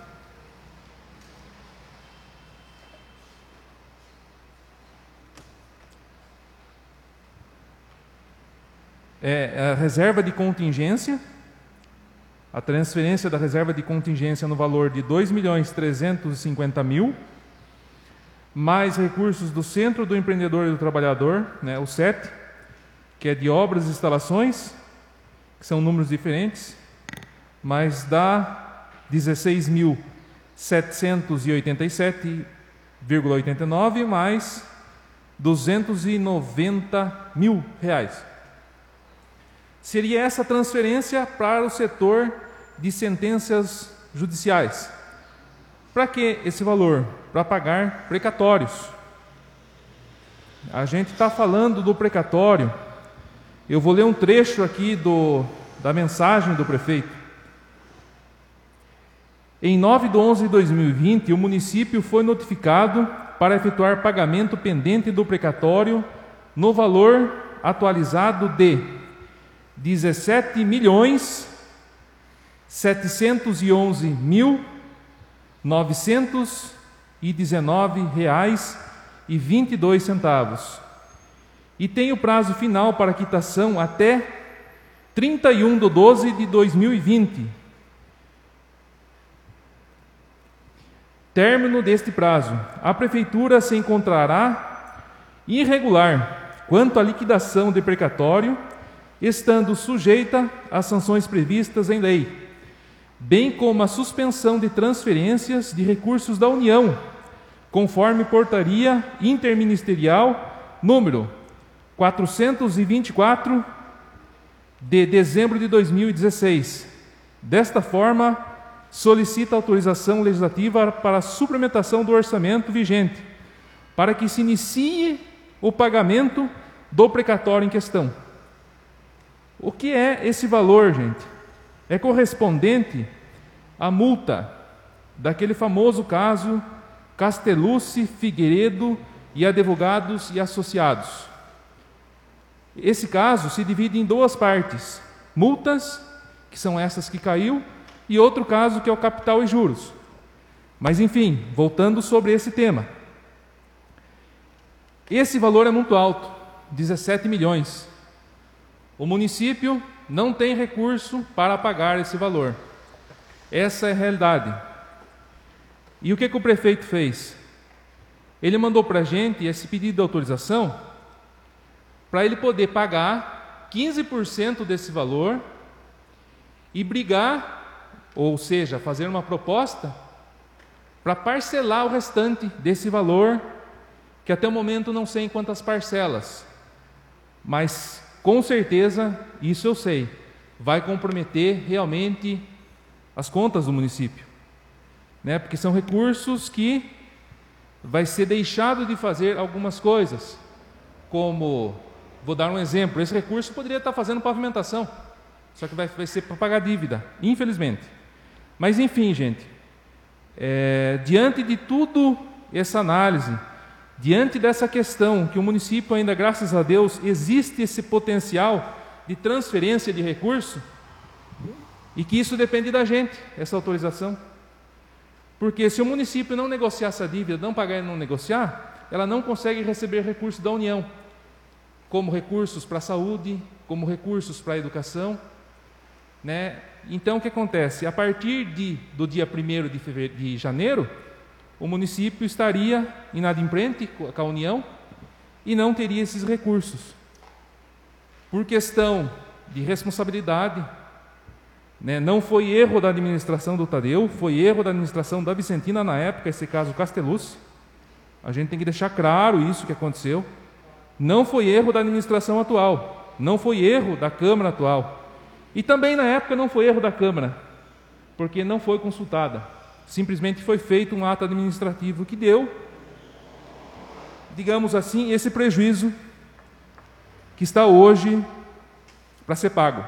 é a reserva de contingência, a transferência da reserva de contingência no valor de dois milhões trezentos e cinquenta mil, mais recursos do Centro do Empreendedor e do Trabalhador, né, o C E T, que é de obras e instalações, que são números diferentes, mas dá dezesseis mil setecentos e oitenta e sete vírgula oitenta e nove mais duzentos e noventa mil reais. Seria essa transferência para o setor de sentenças judiciais. Para que esse valor? Para pagar precatórios. A gente está falando do precatório. Eu vou ler um trecho aqui do, da mensagem do prefeito. Em nove de onze de dois mil e vinte, o município foi notificado para efetuar pagamento pendente do precatório no valor atualizado de dezessete milhões setecentos e onze mil novecentos e dezenove reais e vinte e dois centavos. E tem o prazo final para quitação até trinta e um de doze de dois mil e vinte. Término deste prazo, a Prefeitura se encontrará irregular quanto à liquidação de precatório, estando sujeita às sanções previstas em lei, bem como a suspensão de transferências de recursos da União, conforme portaria interministerial número quatrocentos e vinte e quatro de dezembro de dois mil e dezesseis. Desta forma, solicita autorização legislativa para a suplementação do orçamento vigente, para que se inicie o pagamento do precatório em questão. O que é esse valor, gente? É correspondente à multa daquele famoso caso Castellucci, Figueiredo e Advogados e Associados. Esse caso se divide em duas partes: multas, que são essas que caiu, e outro caso que é o capital e juros. Mas enfim, voltando sobre esse tema. Esse valor é muito alto, dezessete milhões. O município não tem recurso para pagar esse valor. Essa é a realidade. E o que, que o prefeito fez? Ele mandou para a gente esse pedido de autorização para ele poder pagar quinze por cento desse valor e brigar, ou seja, fazer uma proposta para parcelar o restante desse valor, que até o momento não sei em quantas parcelas, mas com certeza, isso eu sei, vai comprometer realmente as contas do município, né? Porque são recursos que vai ser deixado de fazer algumas coisas, como, vou dar um exemplo, esse recurso poderia estar fazendo pavimentação, só que vai, vai ser para pagar dívida, infelizmente. Mas enfim, gente, é, diante de tudo essa análise, diante dessa questão que o município ainda, graças a Deus, existe esse potencial de transferência de recurso, e que isso depende da gente, essa autorização. Porque se o município não negociar essa dívida, não pagar e não negociar, ela não consegue receber recursos da União, como recursos para a saúde, como recursos para a educação, né? Então, o que acontece? A partir de, do dia primeiro de, fevereiro, de janeiro, o município estaria inadimplente com a União e não teria esses recursos. Por questão de responsabilidade, Né? Não foi erro da administração do Tadeu, foi erro da administração da Vicentina na época, esse caso Castellucci. A gente tem que deixar claro isso que aconteceu. Não foi erro da administração atual, não foi erro da Câmara atual. E também na época não foi erro da Câmara, porque não foi consultada. Simplesmente foi feito um ato administrativo que deu, digamos assim, esse prejuízo que está hoje para ser pago.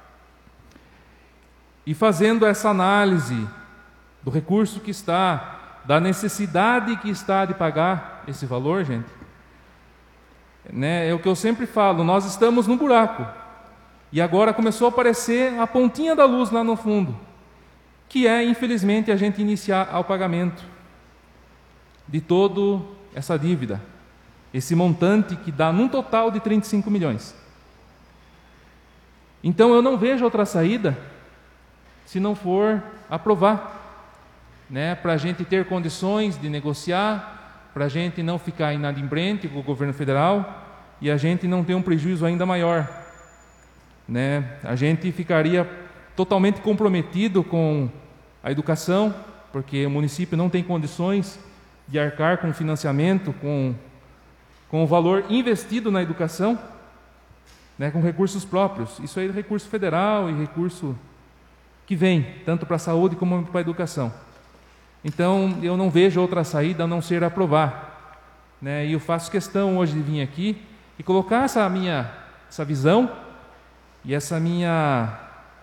E fazendo essa análise do recurso que está, da necessidade que está de pagar esse valor, gente, né, é o que eu sempre falo, nós estamos no buraco. E agora começou a aparecer a pontinha da luz lá no fundo, que é, infelizmente, a gente iniciar ao pagamento de toda essa dívida, esse montante que dá num total de trinta e cinco milhões. Então eu não vejo outra saída se não for aprovar, né, para a gente ter condições de negociar, para a gente não ficar inadimplente com o governo federal e a gente não ter um prejuízo ainda maior, né? A gente ficaria totalmente comprometido com a educação, porque o município não tem condições de arcar com financiamento, com, com o valor investido na educação, né, com recursos próprios. Isso aí é recurso federal e recurso que vem, tanto para a saúde como para a educação. Então, eu não vejo outra saída a não ser aprovar. Né? E eu faço questão hoje de vir aqui e colocar essa minha essa visão e essa minha,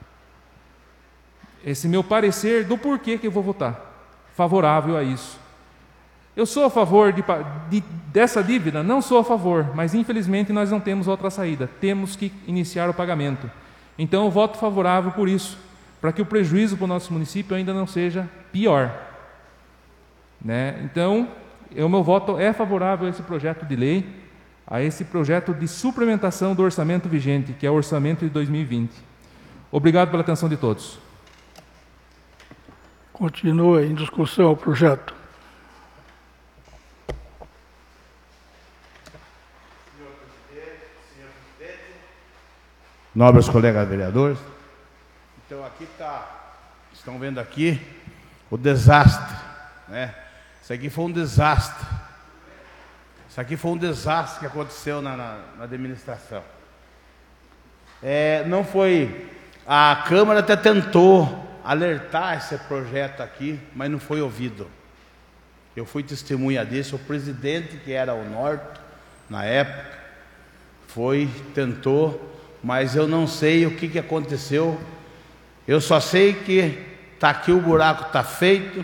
esse meu parecer do porquê que eu vou votar favorável a isso. Eu sou a favor de, de, dessa dívida? Não sou a favor, mas infelizmente nós não temos outra saída. Temos que iniciar o pagamento. Então eu voto favorável por isso, para que o prejuízo para o nosso município ainda não seja pior. Né? Então, o meu voto é favorável a esse projeto de lei, a esse projeto de suplementação do orçamento vigente, que é o orçamento de dois mil e vinte. Obrigado pela atenção de todos. Continua em discussão o projeto. Nobres colegas vereadores, então aqui está, estão vendo aqui o desastre, né? Isso aqui foi um desastre, isso aqui foi um desastre que aconteceu na, na, na administração. É, não foi, a Câmara até tentou alertar esse projeto aqui, mas não foi ouvido. Eu fui testemunha disso, o presidente, que era o Norte, na época, foi, tentou, mas eu não sei o que, que aconteceu. Eu só sei que está aqui, o buraco está feito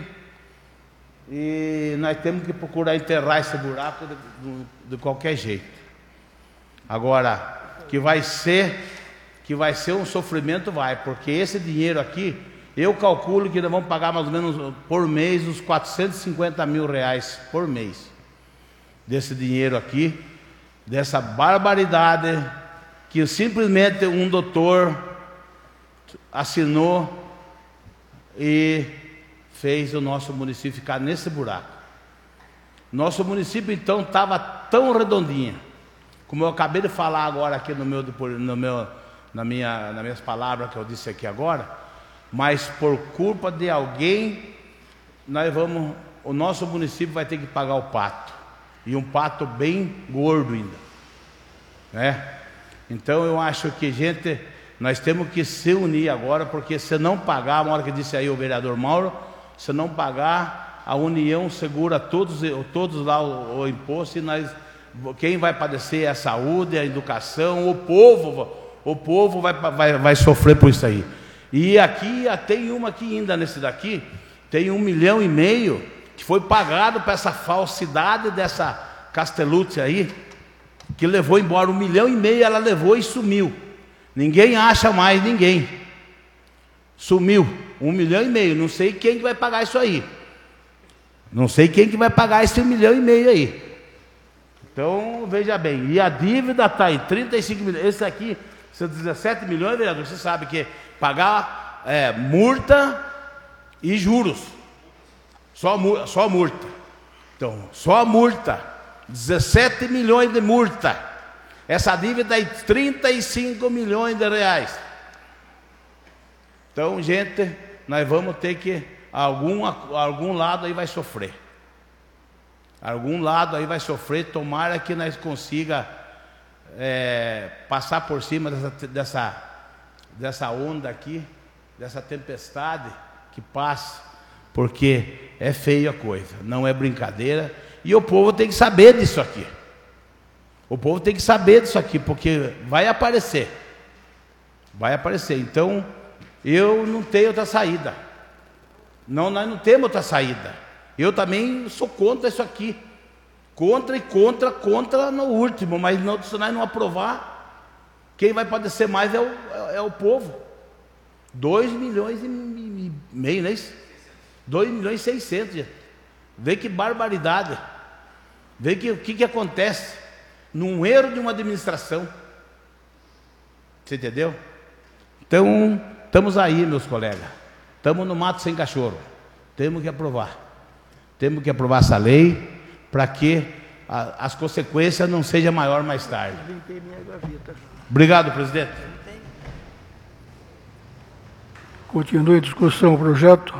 e nós temos que procurar enterrar esse buraco de, de, de qualquer jeito. Agora, que vai ser, que vai ser um sofrimento, vai, porque esse dinheiro aqui, eu calculo que nós vamos pagar mais ou menos por mês uns quatrocentos e cinquenta mil reais por mês desse dinheiro aqui, dessa barbaridade que simplesmente um doutor assinou e fez o nosso município ficar nesse buraco. Nosso município então estava tão redondinha, como eu acabei de falar agora aqui no meu, no meu, na minha, nas minhas palavras que eu disse aqui agora, mas por culpa de alguém, nós vamos, o nosso município vai ter que pagar o pato, e um pato bem gordo ainda, né? Então eu acho que, gente, nós temos que se unir agora, porque se não pagar, uma hora que disse aí o vereador Mauro, se não pagar, a União segura todos, todos lá o, o imposto, e nós, quem vai padecer é a saúde, a educação, o povo, o povo vai, vai, vai sofrer por isso aí. E aqui, tem uma aqui ainda nesse daqui, tem um milhão e meio que foi pagado para essa falsidade dessa Castellucci aí, que levou embora um milhão e meio, ela levou e sumiu. Ninguém acha mais ninguém. Sumiu, um milhão e meio. Não sei quem que vai pagar isso aí. Não sei quem que vai pagar esse milhão e meio aí. Então, veja bem, e a dívida está em trinta e cinco milhões. Esse aqui, são dezessete milhões, vereador. Você sabe que pagar é, multa e juros. Só, só multa. Então, só a multa. dezessete milhões de multa. Essa dívida é trinta e cinco milhões de reais. Então, gente, nós vamos ter que, algum, algum lado aí vai sofrer. Algum lado aí vai sofrer, tomara que nós consiga é, passar por cima dessa, dessa, dessa onda aqui, dessa tempestade que passa, porque é feia a coisa, não é brincadeira, e o povo tem que saber disso aqui. O povo tem que saber disso aqui, porque vai aparecer. Vai aparecer. Então, eu não tenho outra saída. Não, nós não temos outra saída. Eu também sou contra isso aqui. Contra e contra, contra no último. Mas não, se nós não aprovar, quem vai padecer mais é o, é, é o povo. Dois milhões e meio, não é isso? Dois milhões e seiscentos. Vê que barbaridade. Vê que, o que, que acontece num erro de uma administração. Você entendeu? Então, estamos aí, meus colegas. Estamos no mato sem cachorro. Temos que aprovar. Temos que aprovar essa lei para que a, as consequências não sejam maiores mais tarde. Obrigado, presidente. Continue a discussão o projeto.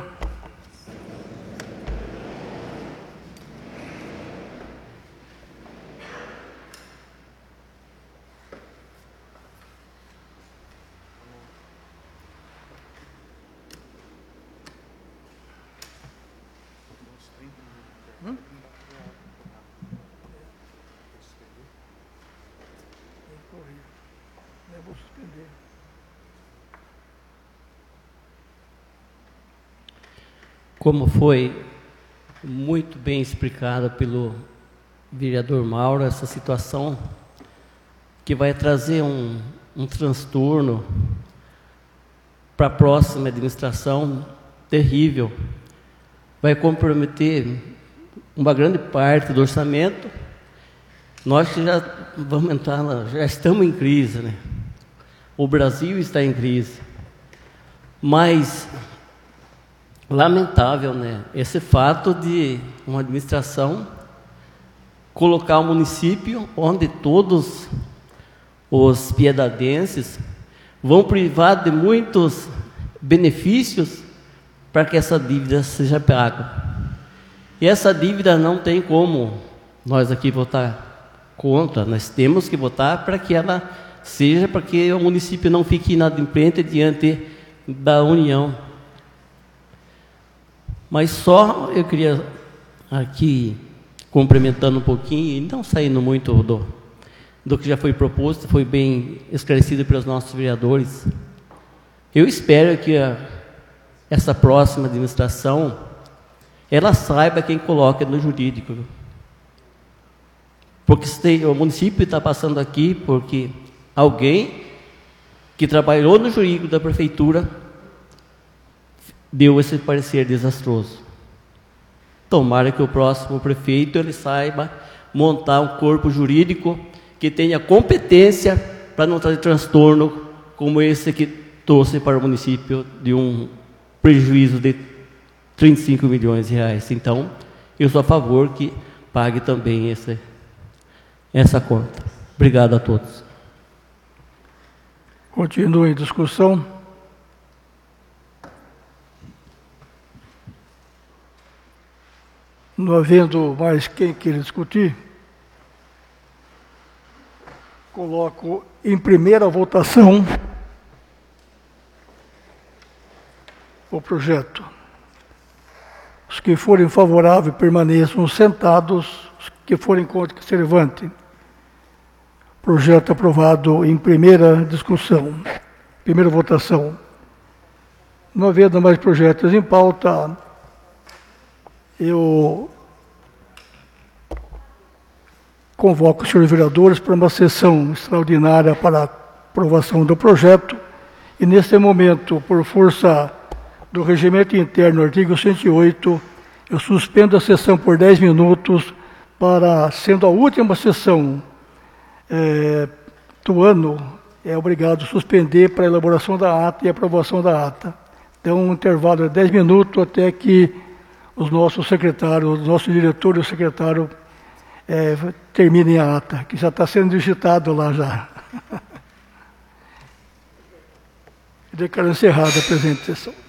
Como foi muito bem explicado pelo vereador Mauro, essa situação que vai trazer um, um transtorno para a próxima administração terrível, vai comprometer uma grande parte do orçamento. Nós já vamos entrar, já estamos em crise, né? O Brasil está em crise, mas lamentável, né? Esse fato de uma administração colocar o município onde todos os piedadenses vão privar de muitos benefícios para que essa dívida seja paga. E essa dívida não tem como nós aqui votar contra, nós temos que votar para que ela seja, para que o município não fique inadimplente diante da União. Mas só eu queria aqui, complementando um pouquinho, e não saindo muito do, do que já foi proposto, foi bem esclarecido pelos nossos vereadores. Eu espero que a, essa próxima administração, ela saiba quem coloca no jurídico. Porque se, o município está passando aqui porque alguém que trabalhou no jurídico da prefeitura deu esse parecer desastroso. Tomara que o próximo prefeito ele saiba montar um corpo jurídico que tenha competência para não trazer transtorno como esse que trouxe para o município de um prejuízo de trinta e cinco milhões de reais. Então, eu sou a favor que pague também esse, essa conta. Obrigado a todos. Continue a discussão. Não havendo mais quem queira discutir, coloco em primeira votação o projeto. Os que forem favoráveis permaneçam sentados, os que forem contra que se levantem. Projeto aprovado em primeira discussão, primeira votação. Não havendo mais projetos em pauta, eu convoco os senhores vereadores para uma sessão extraordinária para a aprovação do projeto e, neste momento, por força do regimento interno, artigo cento e oito, eu suspendo a sessão por dez minutos para, sendo a última sessão é, do ano, é obrigado a suspender para a elaboração da ata e aprovação da ata. Então, um intervalo de dez minutos até que os nossos secretários, os nossos diretores e o secretário é, terminem a ata, que já está sendo digitado lá já. Declaro encerrada a presente sessão.